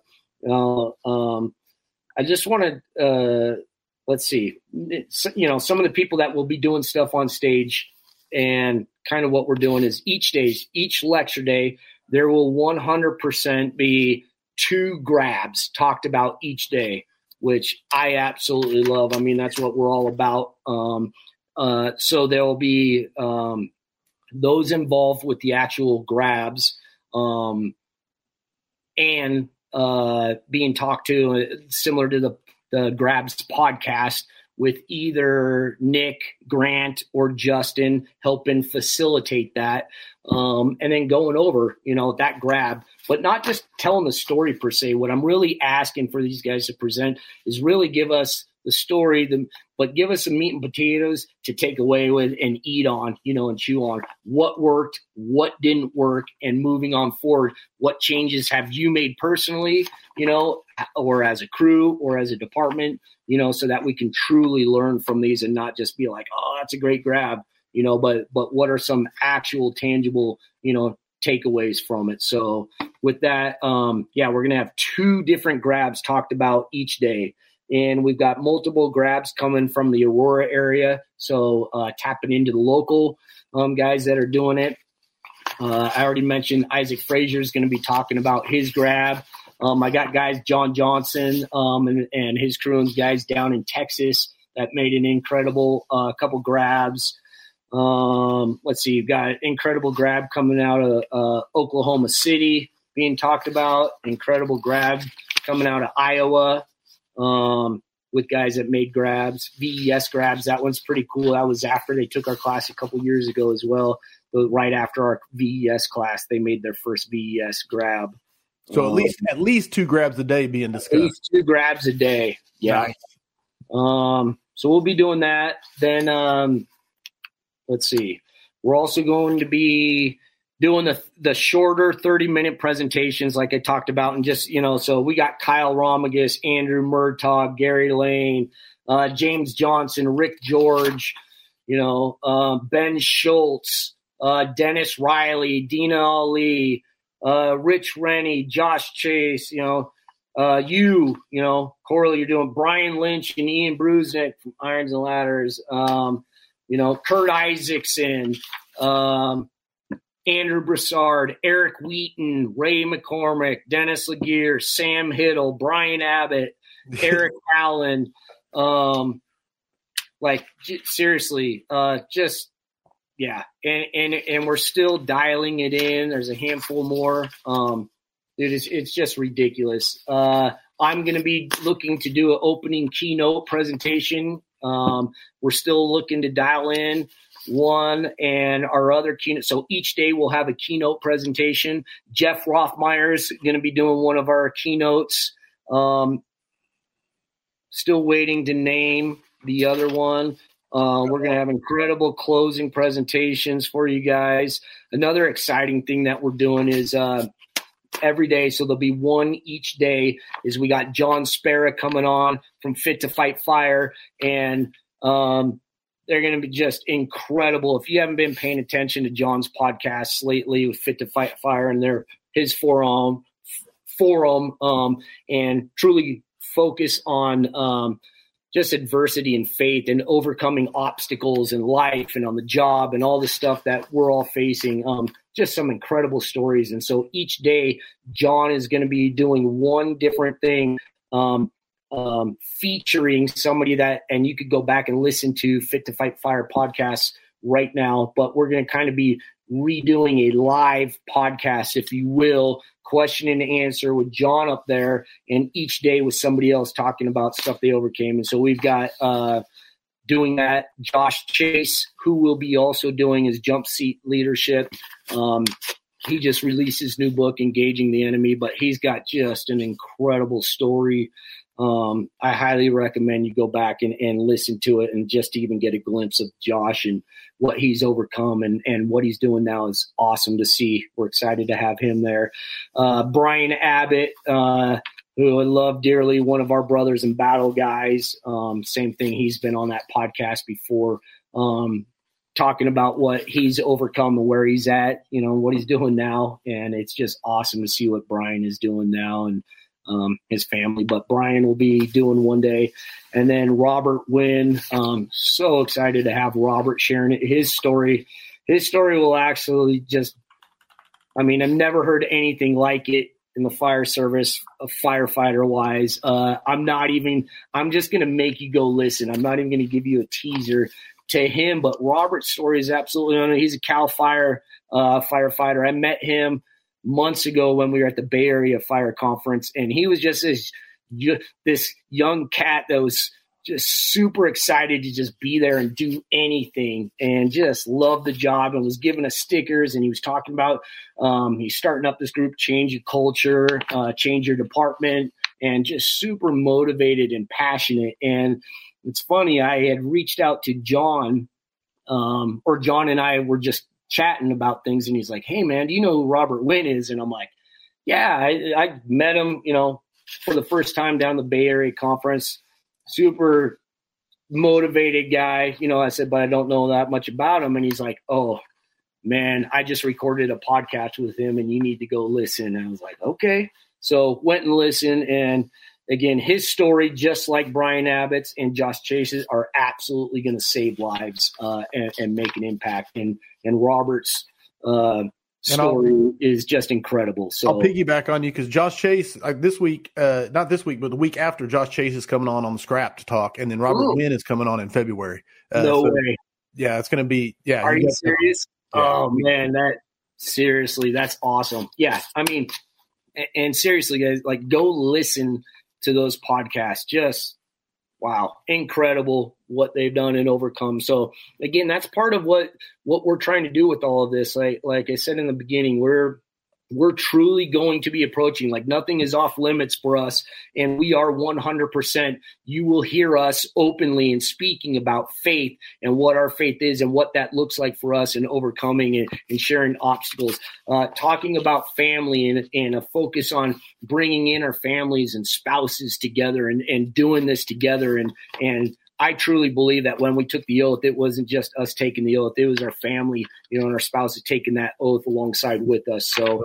I just want to, let's see, some of the people that will be doing stuff on stage, and kind of what we're doing is each lecture day, there will 100% be 2 grabs talked about each day, which I absolutely love. I mean, that's what we're all about. So there will be those involved with the actual grabs and being talked to, similar to the Grabs podcast, with either Nick, Grant, or Justin helping facilitate that, and then going over, that grab, but not just telling the story per se. What I'm really asking for these guys to present is really give us the story, but give us some meat and potatoes to take away with and eat on, and chew on. What worked, what didn't work, and moving on forward, what changes have you made personally, or as a crew or as a department, so that we can truly learn from these and not just be like, oh, that's a great grab, but what are some actual tangible, takeaways from it. So with that, we're going to have 2 different grabs talked about each day. And we've got multiple grabs coming from the Aurora area. So tapping into the local guys that are doing it. I already mentioned Isaac Frazier is going to be talking about his grab. I got guys, John Johnson and his crew, and guys down in Texas that made an incredible couple grabs. Let's see, you've got an incredible grab coming out of Oklahoma City being talked about. Incredible grab coming out of Iowa. With guys that made grabs, VES grabs. That one's pretty cool. That was after they took our class a couple years ago as well. But right after our VES class, they made their first VES grab. So at least 2 grabs a day being discussed. At least 2 grabs a day. Yeah. Nice. So we'll be doing that. Then let's see. We're also going to be doing the shorter 30-minute presentations like I talked about. And just, so we got Kyle Romagus, Andrew Murtaugh, Gary Lane, James Johnson, Rick George, Ben Schultz, Dennis Riley, Dina Ali, Rich Rennie, Josh Chase, Corley, you're doing Brian Lynch and Ian Brusnick from Irons and Ladders, Kurt Isaacson, Andrew Broussard, Eric Wheaton, Ray McCormick, Dennis Laguerre, Sam Hiddle, Brian Abbott, Eric Allen. Seriously, and we're still dialing it in. There's a handful more. It's just ridiculous. I'm going to be looking to do an opening keynote presentation. We're still looking to dial in one and our other keynote. So each day we'll have a keynote presentation. Jeff Rothmeyer is going to be doing one of our keynotes. Still waiting to name the other one. We're going to have incredible closing presentations for you guys. Another exciting thing that we're doing is every day, so there'll be one each day, is we got John Spera coming on from Fit to Fight Fire, and they're going to be just incredible. If you haven't been paying attention to John's podcasts lately with Fit to Fight Fire and his forum, and truly focus on just adversity and faith and overcoming obstacles in life and on the job and all the stuff that we're all facing. Just some incredible stories. And so each day, John is going to be doing one different thing, featuring somebody that, and you could go back and listen to Fit to Fight Fire podcasts right now, but we're going to kind of be redoing a live podcast, if you will, question and answer with John up there, and each day with somebody else talking about stuff they overcame. And so we've got doing that Josh Chase, who will be also doing his jump seat leadership. He just released his new book, Engaging the Enemy, but he's got just an incredible story. I highly recommend you go back and listen to it, and just to even get a glimpse of Josh and what he's overcome and what he's doing now is awesome to see. We're excited to have him there. Brian Abbott, who I love dearly, one of our brothers and battle guys. Same thing. He's been on that podcast before, talking about what he's overcome and where he's at, what he's doing now. And it's just awesome to see what Brian is doing now and his family. But Brian will be doing one day. And then Robert Wynn, so excited to have Robert sharing it. His story will actually just, I've never heard anything like it in the fire service, firefighter wise. I'm just going to make you go listen. I'm not even going to give you a teaser to him, but Robert's story is absolutely, he's a CAL FIRE firefighter. I met him months ago when we were at the Bay Area Fire Conference, and he was just this young cat that was just super excited to just be there and do anything and just loved the job and was giving us stickers. And he was talking about he's starting up this group, Change Your Culture, Change Your Department, and just super motivated and passionate. And it's funny, I had reached out to John, or John and I were just chatting about things, and he's like, "Hey man, do you know who Robert Wynn is?" And I'm like, "Yeah, I met him, for the first time down the Bay Area Conference. Super motivated guy." I said, "But I don't know that much about him." And he's like, "Oh man, I just recorded a podcast with him and you need to go listen." And I was like, "Okay." So went and listened, and again, his story, just like Brian Abbott's and Josh Chase's, are absolutely going to save lives and make an impact. And Robert's story is just incredible. So I'll piggyback on you because Josh Chase, this week, not this week, but the week after, Josh Chase is coming on the Scrap to talk, and then Robert Wynn is coming on in February. No way. Yeah, it's going to be. Yeah. Are you serious? Yeah. Oh man, that's awesome. Yeah, and seriously, guys, like, go listen to those podcasts. Just wow, incredible what they've done and overcome. So again, that's part of what we're trying to do with all of this. Like I said in the beginning, we're truly going to be approaching, like, nothing is off limits for us. And we are 100%. You will hear us openly and speaking about faith and what our faith is and what that looks like for us and overcoming and sharing obstacles, talking about family and a focus on bringing in our families and spouses together and doing this together. And I truly believe that when we took the oath, it wasn't just us taking the oath. It was our family, and our spouses taking that oath alongside with us. So,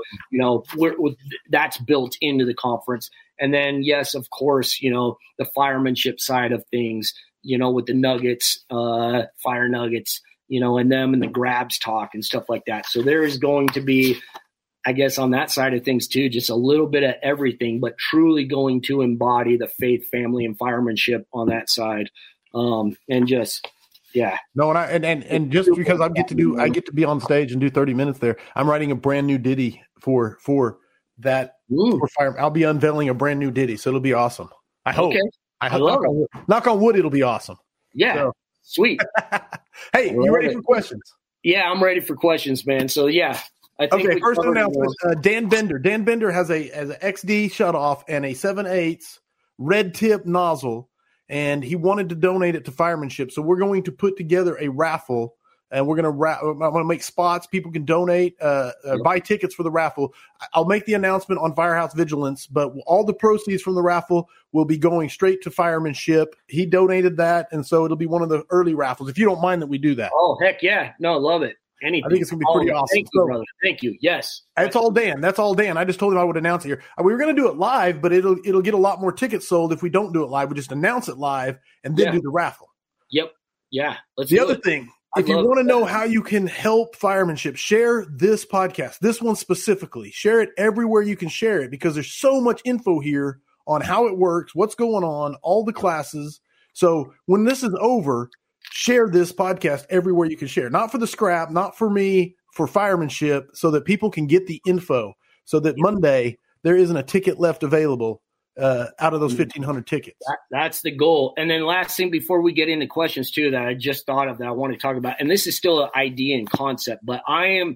that's built into the conference. And then, yes, of course, the firemanship side of things, with the nuggets, fire nuggets, and them and the grabs talk and stuff like that. So there is going to be, I guess, on that side of things too, just a little bit of everything, but truly going to embody the faith, family, and firemanship on that side. And just, yeah. No, and just because I get to be on stage and do 30 minutes there, I'm writing a brand new ditty for that. For fire. I'll be unveiling a brand new ditty, so it'll be awesome. I hope. Okay. I hope. Knock on wood, it'll be awesome. Yeah. So. Sweet. Hey, you ready for questions? Yeah, I'm ready for questions, man. So yeah. Okay, first announcement. Dan Bender. Dan Bender has an XD shutoff and a 7/8 red tip nozzle, and he wanted to donate it to firemanship. So we're going to put together a raffle, and I'm going to make spots. People can donate, buy tickets for the raffle. I'll make the announcement on Firehouse Vigilance, but all the proceeds from the raffle will be going straight to firemanship. He donated that, and so it'll be one of the early raffles, if you don't mind that we do that. Oh, heck yeah. No, I love it. Anything. I think it's going to be pretty awesome. Thank you, brother. Thank you. Yes. That's all Dan. I just told him I would announce it here. We were going to do it live, but it'll get a lot more tickets sold if we don't do it live. We just announce it live and then do the raffle. Yep. Yeah. The other thing, if you want to know how you can help firemanship, share this podcast, this one specifically. Share it everywhere you can share it, because there's so much info here on how it works, what's going on, all the classes. So when this is over, share this podcast everywhere you can share. Not for the scrap, not for me, for firemanship, so that people can get the info. So that Monday there isn't a ticket left available out of those 1,500 tickets. That's the goal. And then last thing before we get into questions too, that I just thought of that I want to talk about, and this is still an idea and concept, but I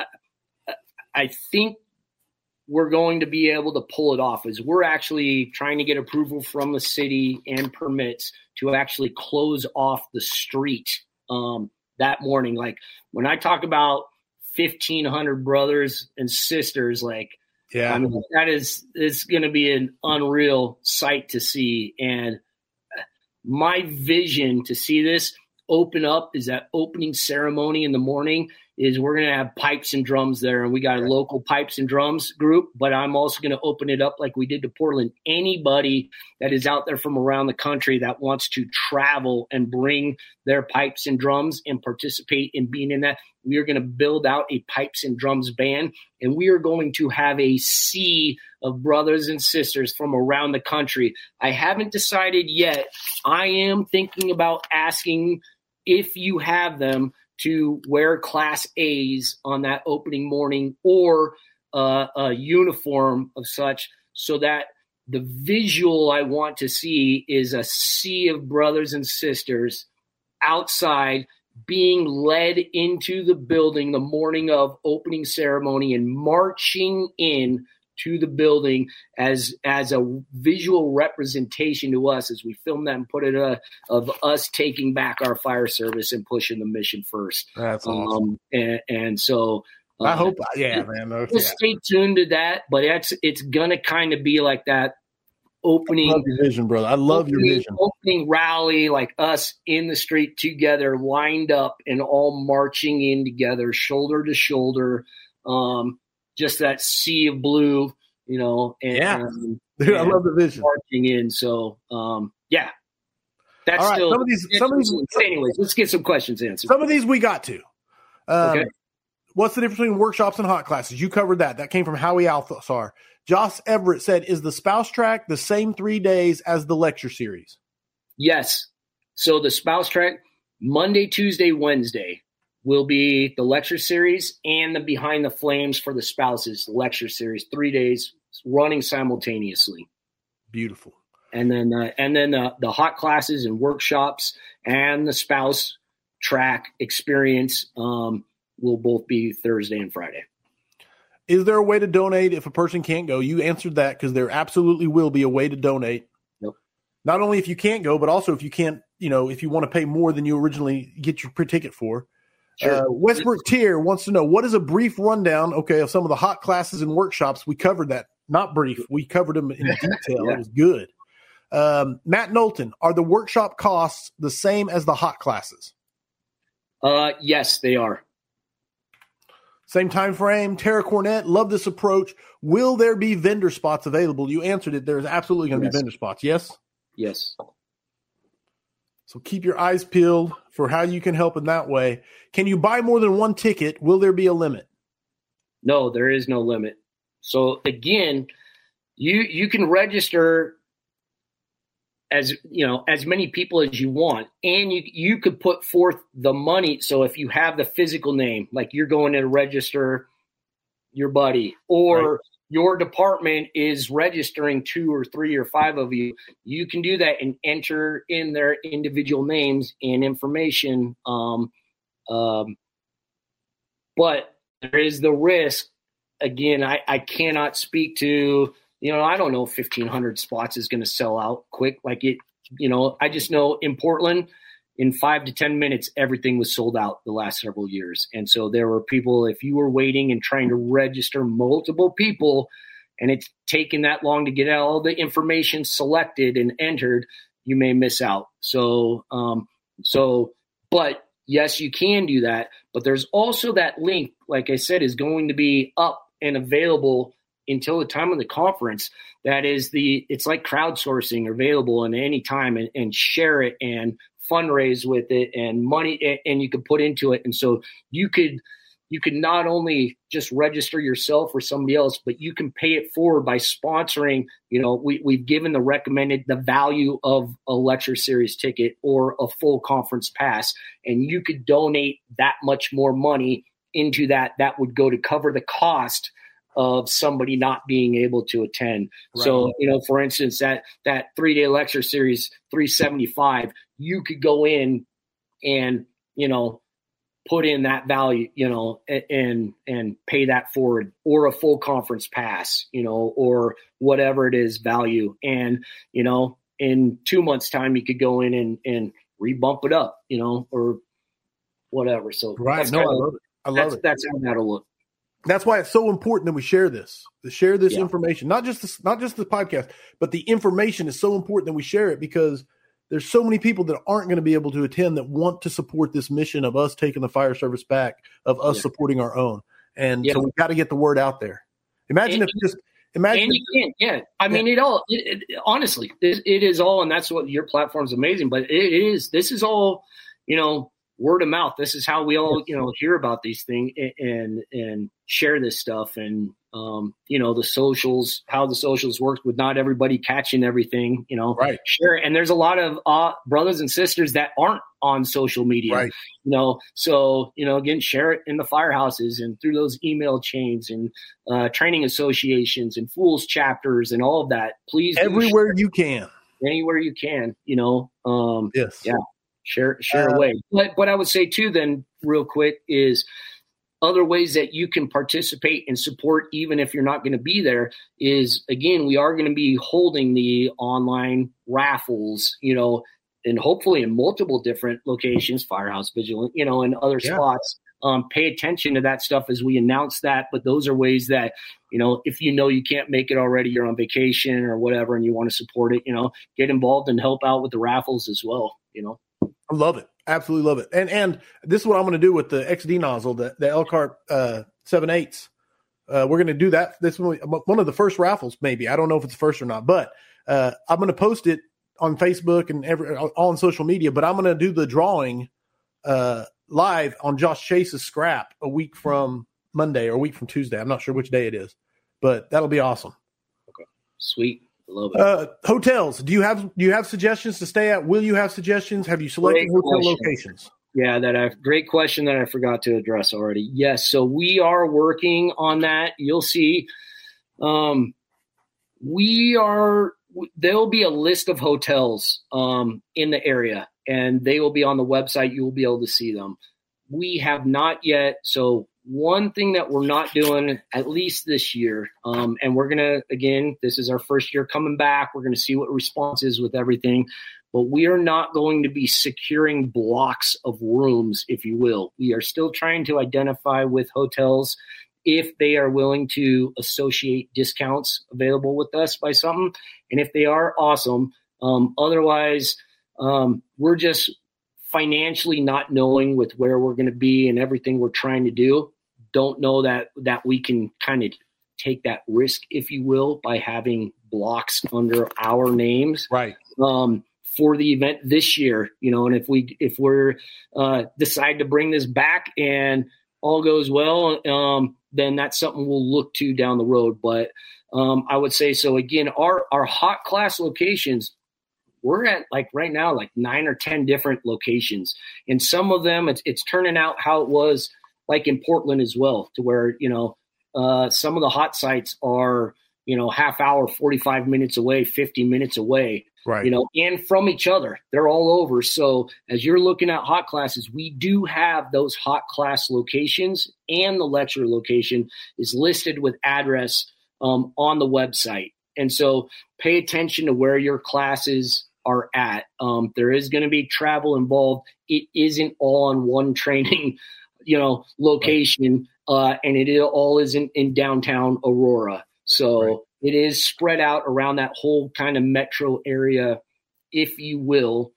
think we're going to be able to pull it off, as we're actually trying to get approval from the city and permits to actually close off the street that morning. Like when I talk about 1,500 brothers and sisters, like, yeah, I mean, it's going to be an unreal sight to see. And my vision to see this open up is that opening ceremony in the morning is we're going to have pipes and drums there, and we got a local pipes and drums group, but I'm also going to open it up like we did to Portland. Anybody that is out there from around the country that wants to travel and bring their pipes and drums and participate in being in that, we are going to build out a pipes and drums band, and we are going to have a sea of brothers and sisters from around the country. I haven't decided yet. I am thinking about asking if you have them to wear Class A's on that opening morning, or a uniform of such, so that the visual I want to see is a sea of brothers and sisters outside being led into the building the morning of opening ceremony and marching in to the building as a visual representation to us as we film that and put it of us taking back our fire service and pushing the mission first. That's awesome. And so I hope, man. Just stay tuned to that, but it's gonna kind of be like that opening. I love your vision, brother. I love your vision. Opening rally, like us in the street together, lined up and all marching in together, shoulder to shoulder. Just that sea of blue, and dude, I love the vision. Marching in. So, that's all right. still. Some of these. Anyways, let's get some questions answered. Some of these we got to. Okay. What's the difference between workshops and hot classes? You covered that. That came from Howie Althasar. Josh Everett said, "Is the spouse track the same 3 days as the lecture series?" Yes. So the spouse track, Monday, Tuesday, Wednesday, will be the lecture series, and the Behind the Flames for the spouses lecture series, 3 days running simultaneously. Beautiful. And then the hot classes and workshops and the spouse track experience will both be Thursday and Friday. Is there a way to donate if a person can't go? You answered that, because there absolutely will be a way to donate. Nope. Not only if you can't go, but also if you can't, if you want to pay more than you originally get your ticket for. Sure. Westbrook Tier wants to know, what is a brief rundown, of some of the hot classes and workshops? We covered that. Not brief. We covered them in detail. Yeah. It was good. Matt Knowlton, are the workshop costs the same as the hot classes? Yes, they are. Same time frame. Tara Cornett, love this approach. Will there be vendor spots available? You answered it. There's absolutely going to be vendor spots. Yes? Yes. So keep your eyes peeled for how you can help in that way. Can you buy more than one ticket? Will there be a limit? No, there is no limit. So again, you can register as many people as you want, and you could put forth the money. So if you have the physical name, like you're going to register your buddy, or right, your department is registering 2 or 3 or 5 of you, you can do that and enter in their individual names and information. But there is the risk. Again, I cannot speak to, I don't know if 1,500 spots is going to sell out quick. Like it, I just know in Portland, in 5 to 10 minutes, everything was sold out the last several years. And so there were people, if you were waiting and trying to register multiple people, and it's taken that long to get all the information selected and entered, you may miss out. So, but yes, you can do that. But there's also that link, like I said, is going to be up and available until the time of the conference. That is it's like crowdsourcing, available at any time, and share it and fundraise with it, and money, and you could put into it. And so you could you can not only just register yourself or somebody else, but you can pay it forward by sponsoring. We've given the value of a lecture series ticket or a full conference pass, and you could donate that much more money into that. That would go to cover the cost of somebody not being able to attend. Right. So, for instance, that 3-day lecture series, $375, you could go in and, put in that value, and pay that forward, or a full conference pass, or whatever it is value. And, in 2 months' time, you could go in and rebump it up, or whatever. So right. No, I love it. I love it. That's how that'll look. That's why it's so important that we share this, information, not just the podcast, but the information is so important that we share it, because there's so many people that aren't going to be able to attend that want to support this mission of us taking the fire service back, of us supporting our own. And so we've got to get the word out there. Imagine. And you can't. Yeah. I mean, honestly, it is all, and that's what your platform's amazing, but this is all, word of mouth. This is how we all, hear about these things and share this stuff. And, the socials, how the socials work with not everybody catching everything, right. Share. And there's a lot of brothers and sisters that aren't on social media, right. So, again, share it in the firehouses and through those email chains and training associations and fools chapters and all of that. Please. Everywhere you can. Anywhere you can, yes. Yeah. Share away. But what I would say too, then real quick, is other ways that you can participate and support, even if you're not going to be there, is, again, we are going to be holding the online raffles, and hopefully in multiple different locations, Firehouse Vigilant, and other spots. Pay attention to that stuff as we announce that. But those are ways that, if you can't make it already, you're on vacation or whatever, and you want to support it, get involved and help out with the raffles as well, I love it. Absolutely love it. And this is what I'm going to do with the XD nozzle, the Elkhart 7/8. We're going to do that. This is one of the first raffles, maybe. I don't know if it's the first or not, but I'm going to post it on Facebook and all on social media. But I'm going to do the drawing live on Josh Chase's scrap a week from Monday or a week from Tuesday. I'm not sure which day it is, but that'll be awesome. Okay, sweet. Love it. Hotels. Do you have suggestions to stay at? Will you have suggestions? Have you selected hotel locations? Yeah, great question that I forgot to address already. Yes, so we are working on that. You'll see. There'll be a list of hotels in the area, and they will be on the website. You will be able to see them. We have not yet. So one thing that we're not doing, at least this year, and we're going to, again, this is our first year coming back. We're going to see what response is with everything, but we are not going to be securing blocks of rooms, if you will. We are still trying to identify with hotels if they are willing to associate discounts available with us by something. And if they are, awesome. Otherwise, we're just financially not knowing with where we're going to be and everything we're trying to do. Don't know that we can kind of take that risk, if you will, by having blocks under our names. Right. For the event this year, and if we're decide to bring this back and all goes well, then that's something we'll look to down the road. But I would say, so again, our hot class locations, we're at right now 9 or 10 different locations, and some of them it's turning out how it was in Portland as well, to where some of the hot sites are half hour, 45 minutes away, 50 minutes away. Right. And from each other. They're all over. So as you're looking at hot classes, we do have those hot class locations, and the lecture location is listed with address on the website. And so pay attention to where your classes are at. There is going to be travel involved. It isn't all on one training, location, and it all isn't in downtown Aurora. So right. It is spread out around that whole kind of metro area, if you will.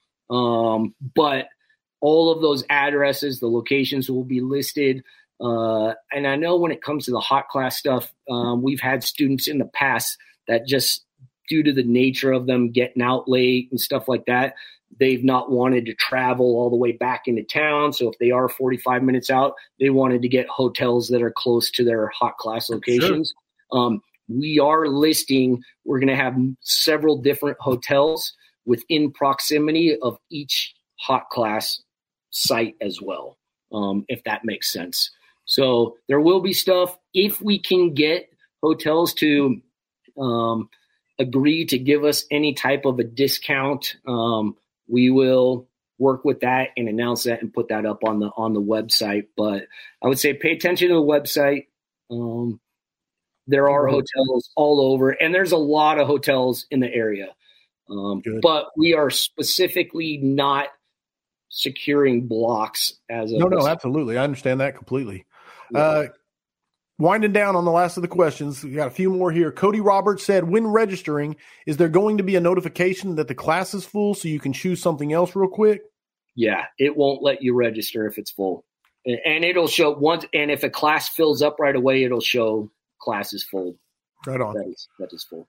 But all of those addresses, the locations will be listed. And I know when it comes to the hot class stuff, we've had students in the past that just due to the nature of them getting out late and stuff like that, they've not wanted to travel all the way back into town. So if they are 45 minutes out, they wanted to get hotels that are close to their hot class locations. Sure. We are listing, we're going to have several different hotels within proximity of each hot class site as well, if that makes sense. So there will be stuff. If we can get hotels to agree to give us any type of a discount, we will work with that and announce that and put that up on the website. But I would say pay attention to the website. There are hotels all over, and there's a lot of hotels in the area. But we are specifically not securing blocks as of No, absolutely. I understand that completely. Winding down on the last of the questions, we got a few more here. Cody Roberts said, when registering, is there going to be a notification that the class is full so you can choose something else real quick? Yeah, it won't let you register if it's full. And it'll show once, and if a class fills up right away, it'll show class is full. Right on. That is full.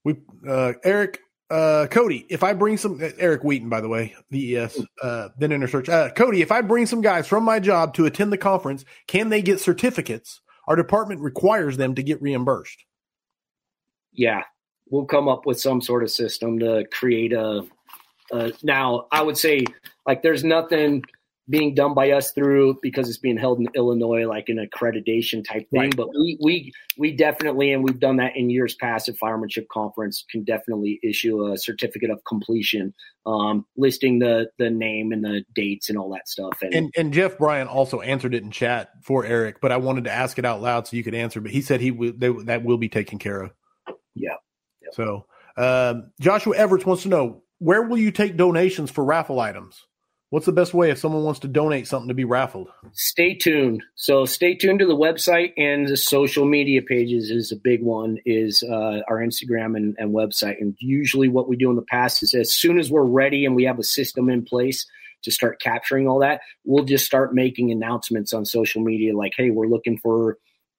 Eric, Cody, if I bring some, Eric Wheaton, by the way, VES, then Inner Search. Cody, if I bring some guys from my job to attend the conference, can they get certificates? Our department requires them to get reimbursed. Yeah, we'll come up with some sort of system to create now, I would say, like, there's nothing being done by us because it's being held in Illinois, like an accreditation type thing. Right. But we definitely, and we've done that in years past at Firemanship Conference, can definitely issue a certificate of completion, listing the name and the dates and all that stuff. And Jeff Bryan also answered it in chat for Eric, but I wanted to ask it out loud so you could answer. But he said that will be taken care of. Yeah. Yep. So Joshua Everts wants to know, where will you take donations for raffle items? What's the best way if someone wants to donate something to be raffled? Stay tuned. So stay tuned to the website, and the social media pages is a big one, is our Instagram and website. And usually what we do in the past is, as soon as we're ready and we have a system in place to start capturing all that, we'll just start making announcements on social media like, hey, we're looking for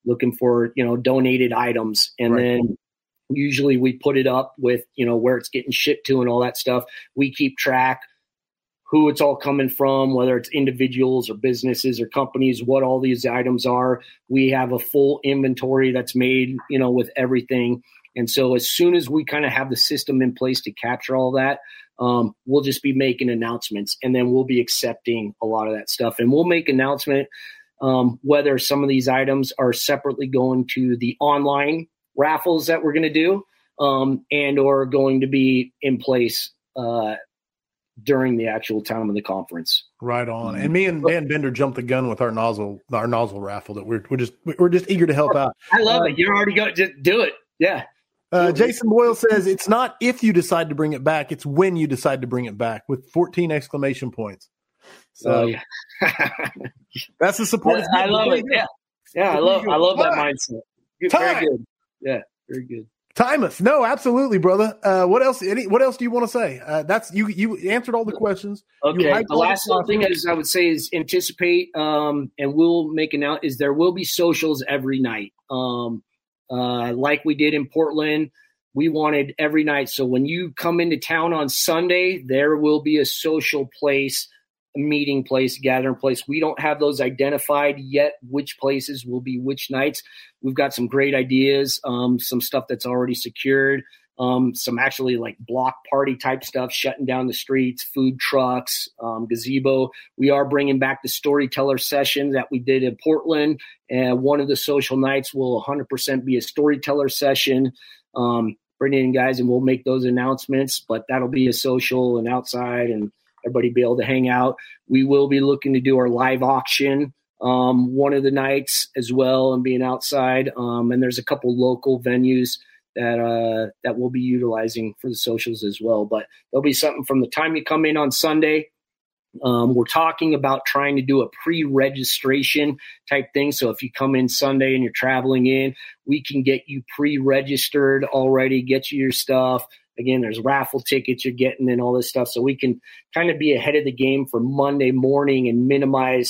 donated items. And then usually we put it up with, where it's getting shipped to and all that stuff. We keep track who it's all coming from, whether it's individuals or businesses or companies, what all these items are. We have a full inventory that's made, with everything. And so as soon as we kind of have the system in place to capture all that, we'll just be making announcements, and then we'll be accepting a lot of that stuff. And we'll make announcement whether some of these items are separately going to the online raffles that we're going to do and or going to be in place during the actual time of the conference. Right on. And me and Dan Bender jumped the gun with our nozzle raffle that we're just eager to help out. I love it. You're already going to do it. Yeah. Jason Boyle says it's not if you decide to bring it back, it's when you decide to bring it back, with 14 exclamation points. So that's the support. I love it. Yeah. Yeah. I love that mindset. Very good. Yeah. Very good. Timus. No, absolutely, brother. What else? What else do you want to say? That's you answered all the questions. Okay. The last thing is I would say is anticipate, and we'll make an out, is there will be socials every night. Like we did in Portland, we wanted every night. So when you come into town on Sunday, there will be a social place, a meeting place, a gathering place. We don't have those identified yet, which places will be which nights. We've got some great ideas, some stuff that's already secured, some actually like block party type stuff, shutting down the streets, food trucks, gazebo. We are bringing back the storyteller session that we did in Portland. And one of the social nights will 100% be a storyteller session. Bring in guys and we'll make those announcements, but that'll be a social and outside and everybody be able to hang out. We will be looking to do our live auction one of the nights as well and being outside. And there's a couple local venues that we'll be utilizing for the socials as well. But there'll be something from the time you come in on Sunday. We're talking about trying to do a pre-registration type thing. So if you come in Sunday and you're traveling in, we can get you pre-registered already, get you your stuff. Again, there's raffle tickets you're getting and all this stuff. So we can kind of be ahead of the game for Monday morning and minimize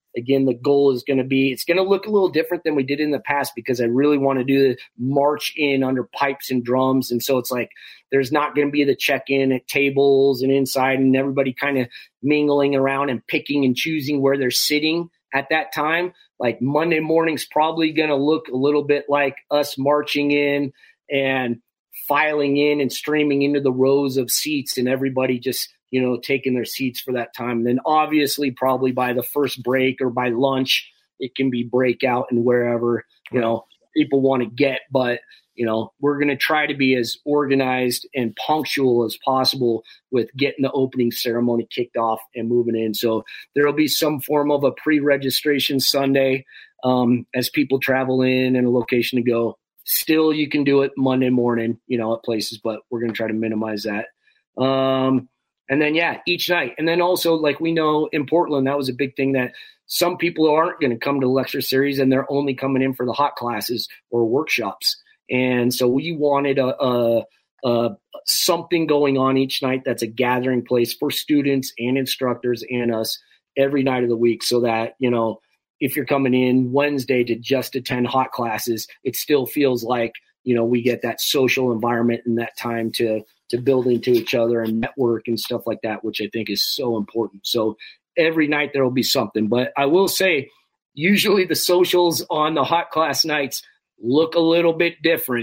Again, the goal is going to be, it's going to look a little different than we did in the past because I really want to do the march in under pipes and drums. And so it's like, there's not going to be the check-in at tables and inside and everybody kind of mingling around and picking and choosing where they're sitting at that time. Like Monday morning's probably going to look a little bit like us marching in and filing in and streaming into the rows of seats and everybody just, taking their seats for that time. And then obviously probably by the first break or by lunch, it can be breakout and wherever, people want to get. But, we're going to try to be as organized and punctual as possible with getting the opening ceremony kicked off and moving in. So there'll be some form of a pre-registration Sunday as people travel in and a location to go. Still, you can do it Monday morning, at places, but we're going to try to minimize that. And then, each night. And then also, like we know in Portland, that was a big thing that some people aren't going to come to the lecture series and they're only coming in for the hot classes or workshops. And so we wanted something going on each night that's a gathering place for students and instructors and us every night of the week so that, if you're coming in Wednesday to just attend hot classes, it still feels like, we get that social environment and that time to build into each other and network and stuff like that, which I think is so important. So every night there will be something. But I will say, usually the socials on the hot class nights look a little bit different.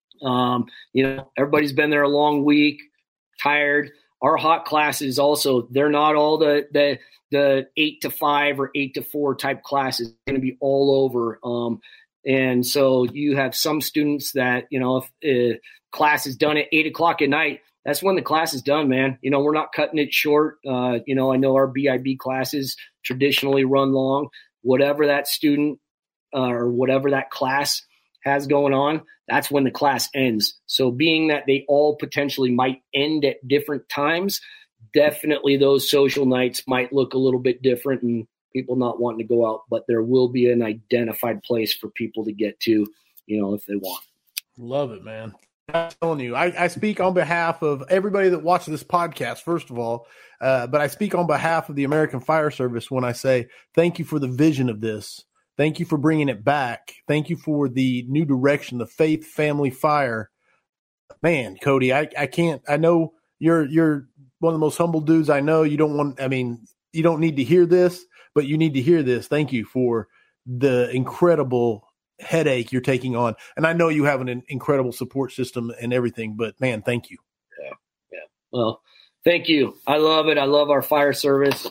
Everybody's been there a long week, tired. Our hot classes also, they're not all the 8 to 5 or 8 to 4 type classes. It's going to be all over. And so you have some students that, if class is done at 8:00 at night, that's when the class is done, man. We're not cutting it short. I know our BIB classes traditionally run long. Whatever that student or whatever that class has going on, that's when the class ends. So being that they all potentially might end at different times, definitely those social nights might look a little bit different and people not wanting to go out, but there will be an identified place for people to get to, if they want. Love it, man. I'm telling you, I speak on behalf of everybody that watches this podcast, first of all, but I speak on behalf of the American Fire Service when I say thank you for the vision of this. Thank you for bringing it back. Thank you for the new direction, the faith, family, fire. Man, Cody, I can't. I know you're one of the most humble dudes I know. You don't need to hear this, but you need to hear this. Thank you for the incredible headache you're taking on. And I know you have an incredible support system and everything, but man, thank you. Yeah. Well, thank you. I love it. I love our fire service.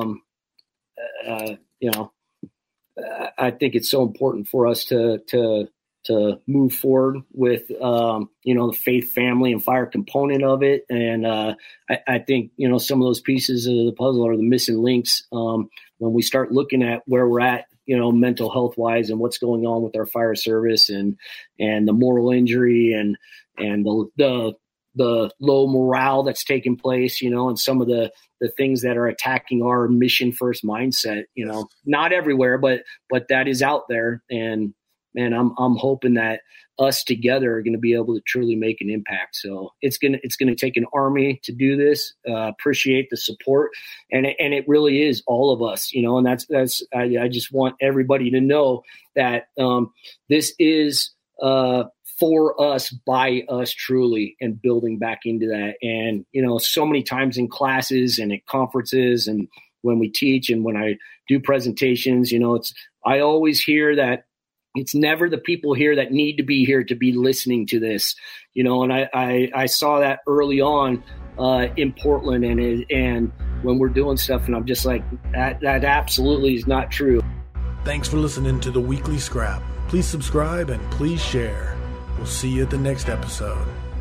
I think it's so important for us to move forward with, the faith, family, and fire component of it. And I think, some of those pieces of the puzzle are the missing links when we start looking at where we're at, mental health wise and what's going on with our fire service and the moral injury and the low morale that's taking place, and some of the things that are attacking our mission first mindset, not everywhere, but that is out there. And man, I'm hoping that us together are going to be able to truly make an impact. So it's going to take an army to do this. Appreciate the support, and it really is all of us, and that's I just want everybody to know that this is for us, by us, truly, and building back into that. And so many times in classes and at conferences and when we teach and when I do presentations, I always hear that it's never the people here that need to be here to be listening to this, and I saw that early on in Portland and when we're doing stuff, and I'm just like, that absolutely is not true. Thanks for listening to the Weekly Scrap. Please subscribe and please share. We'll see you at the next episode.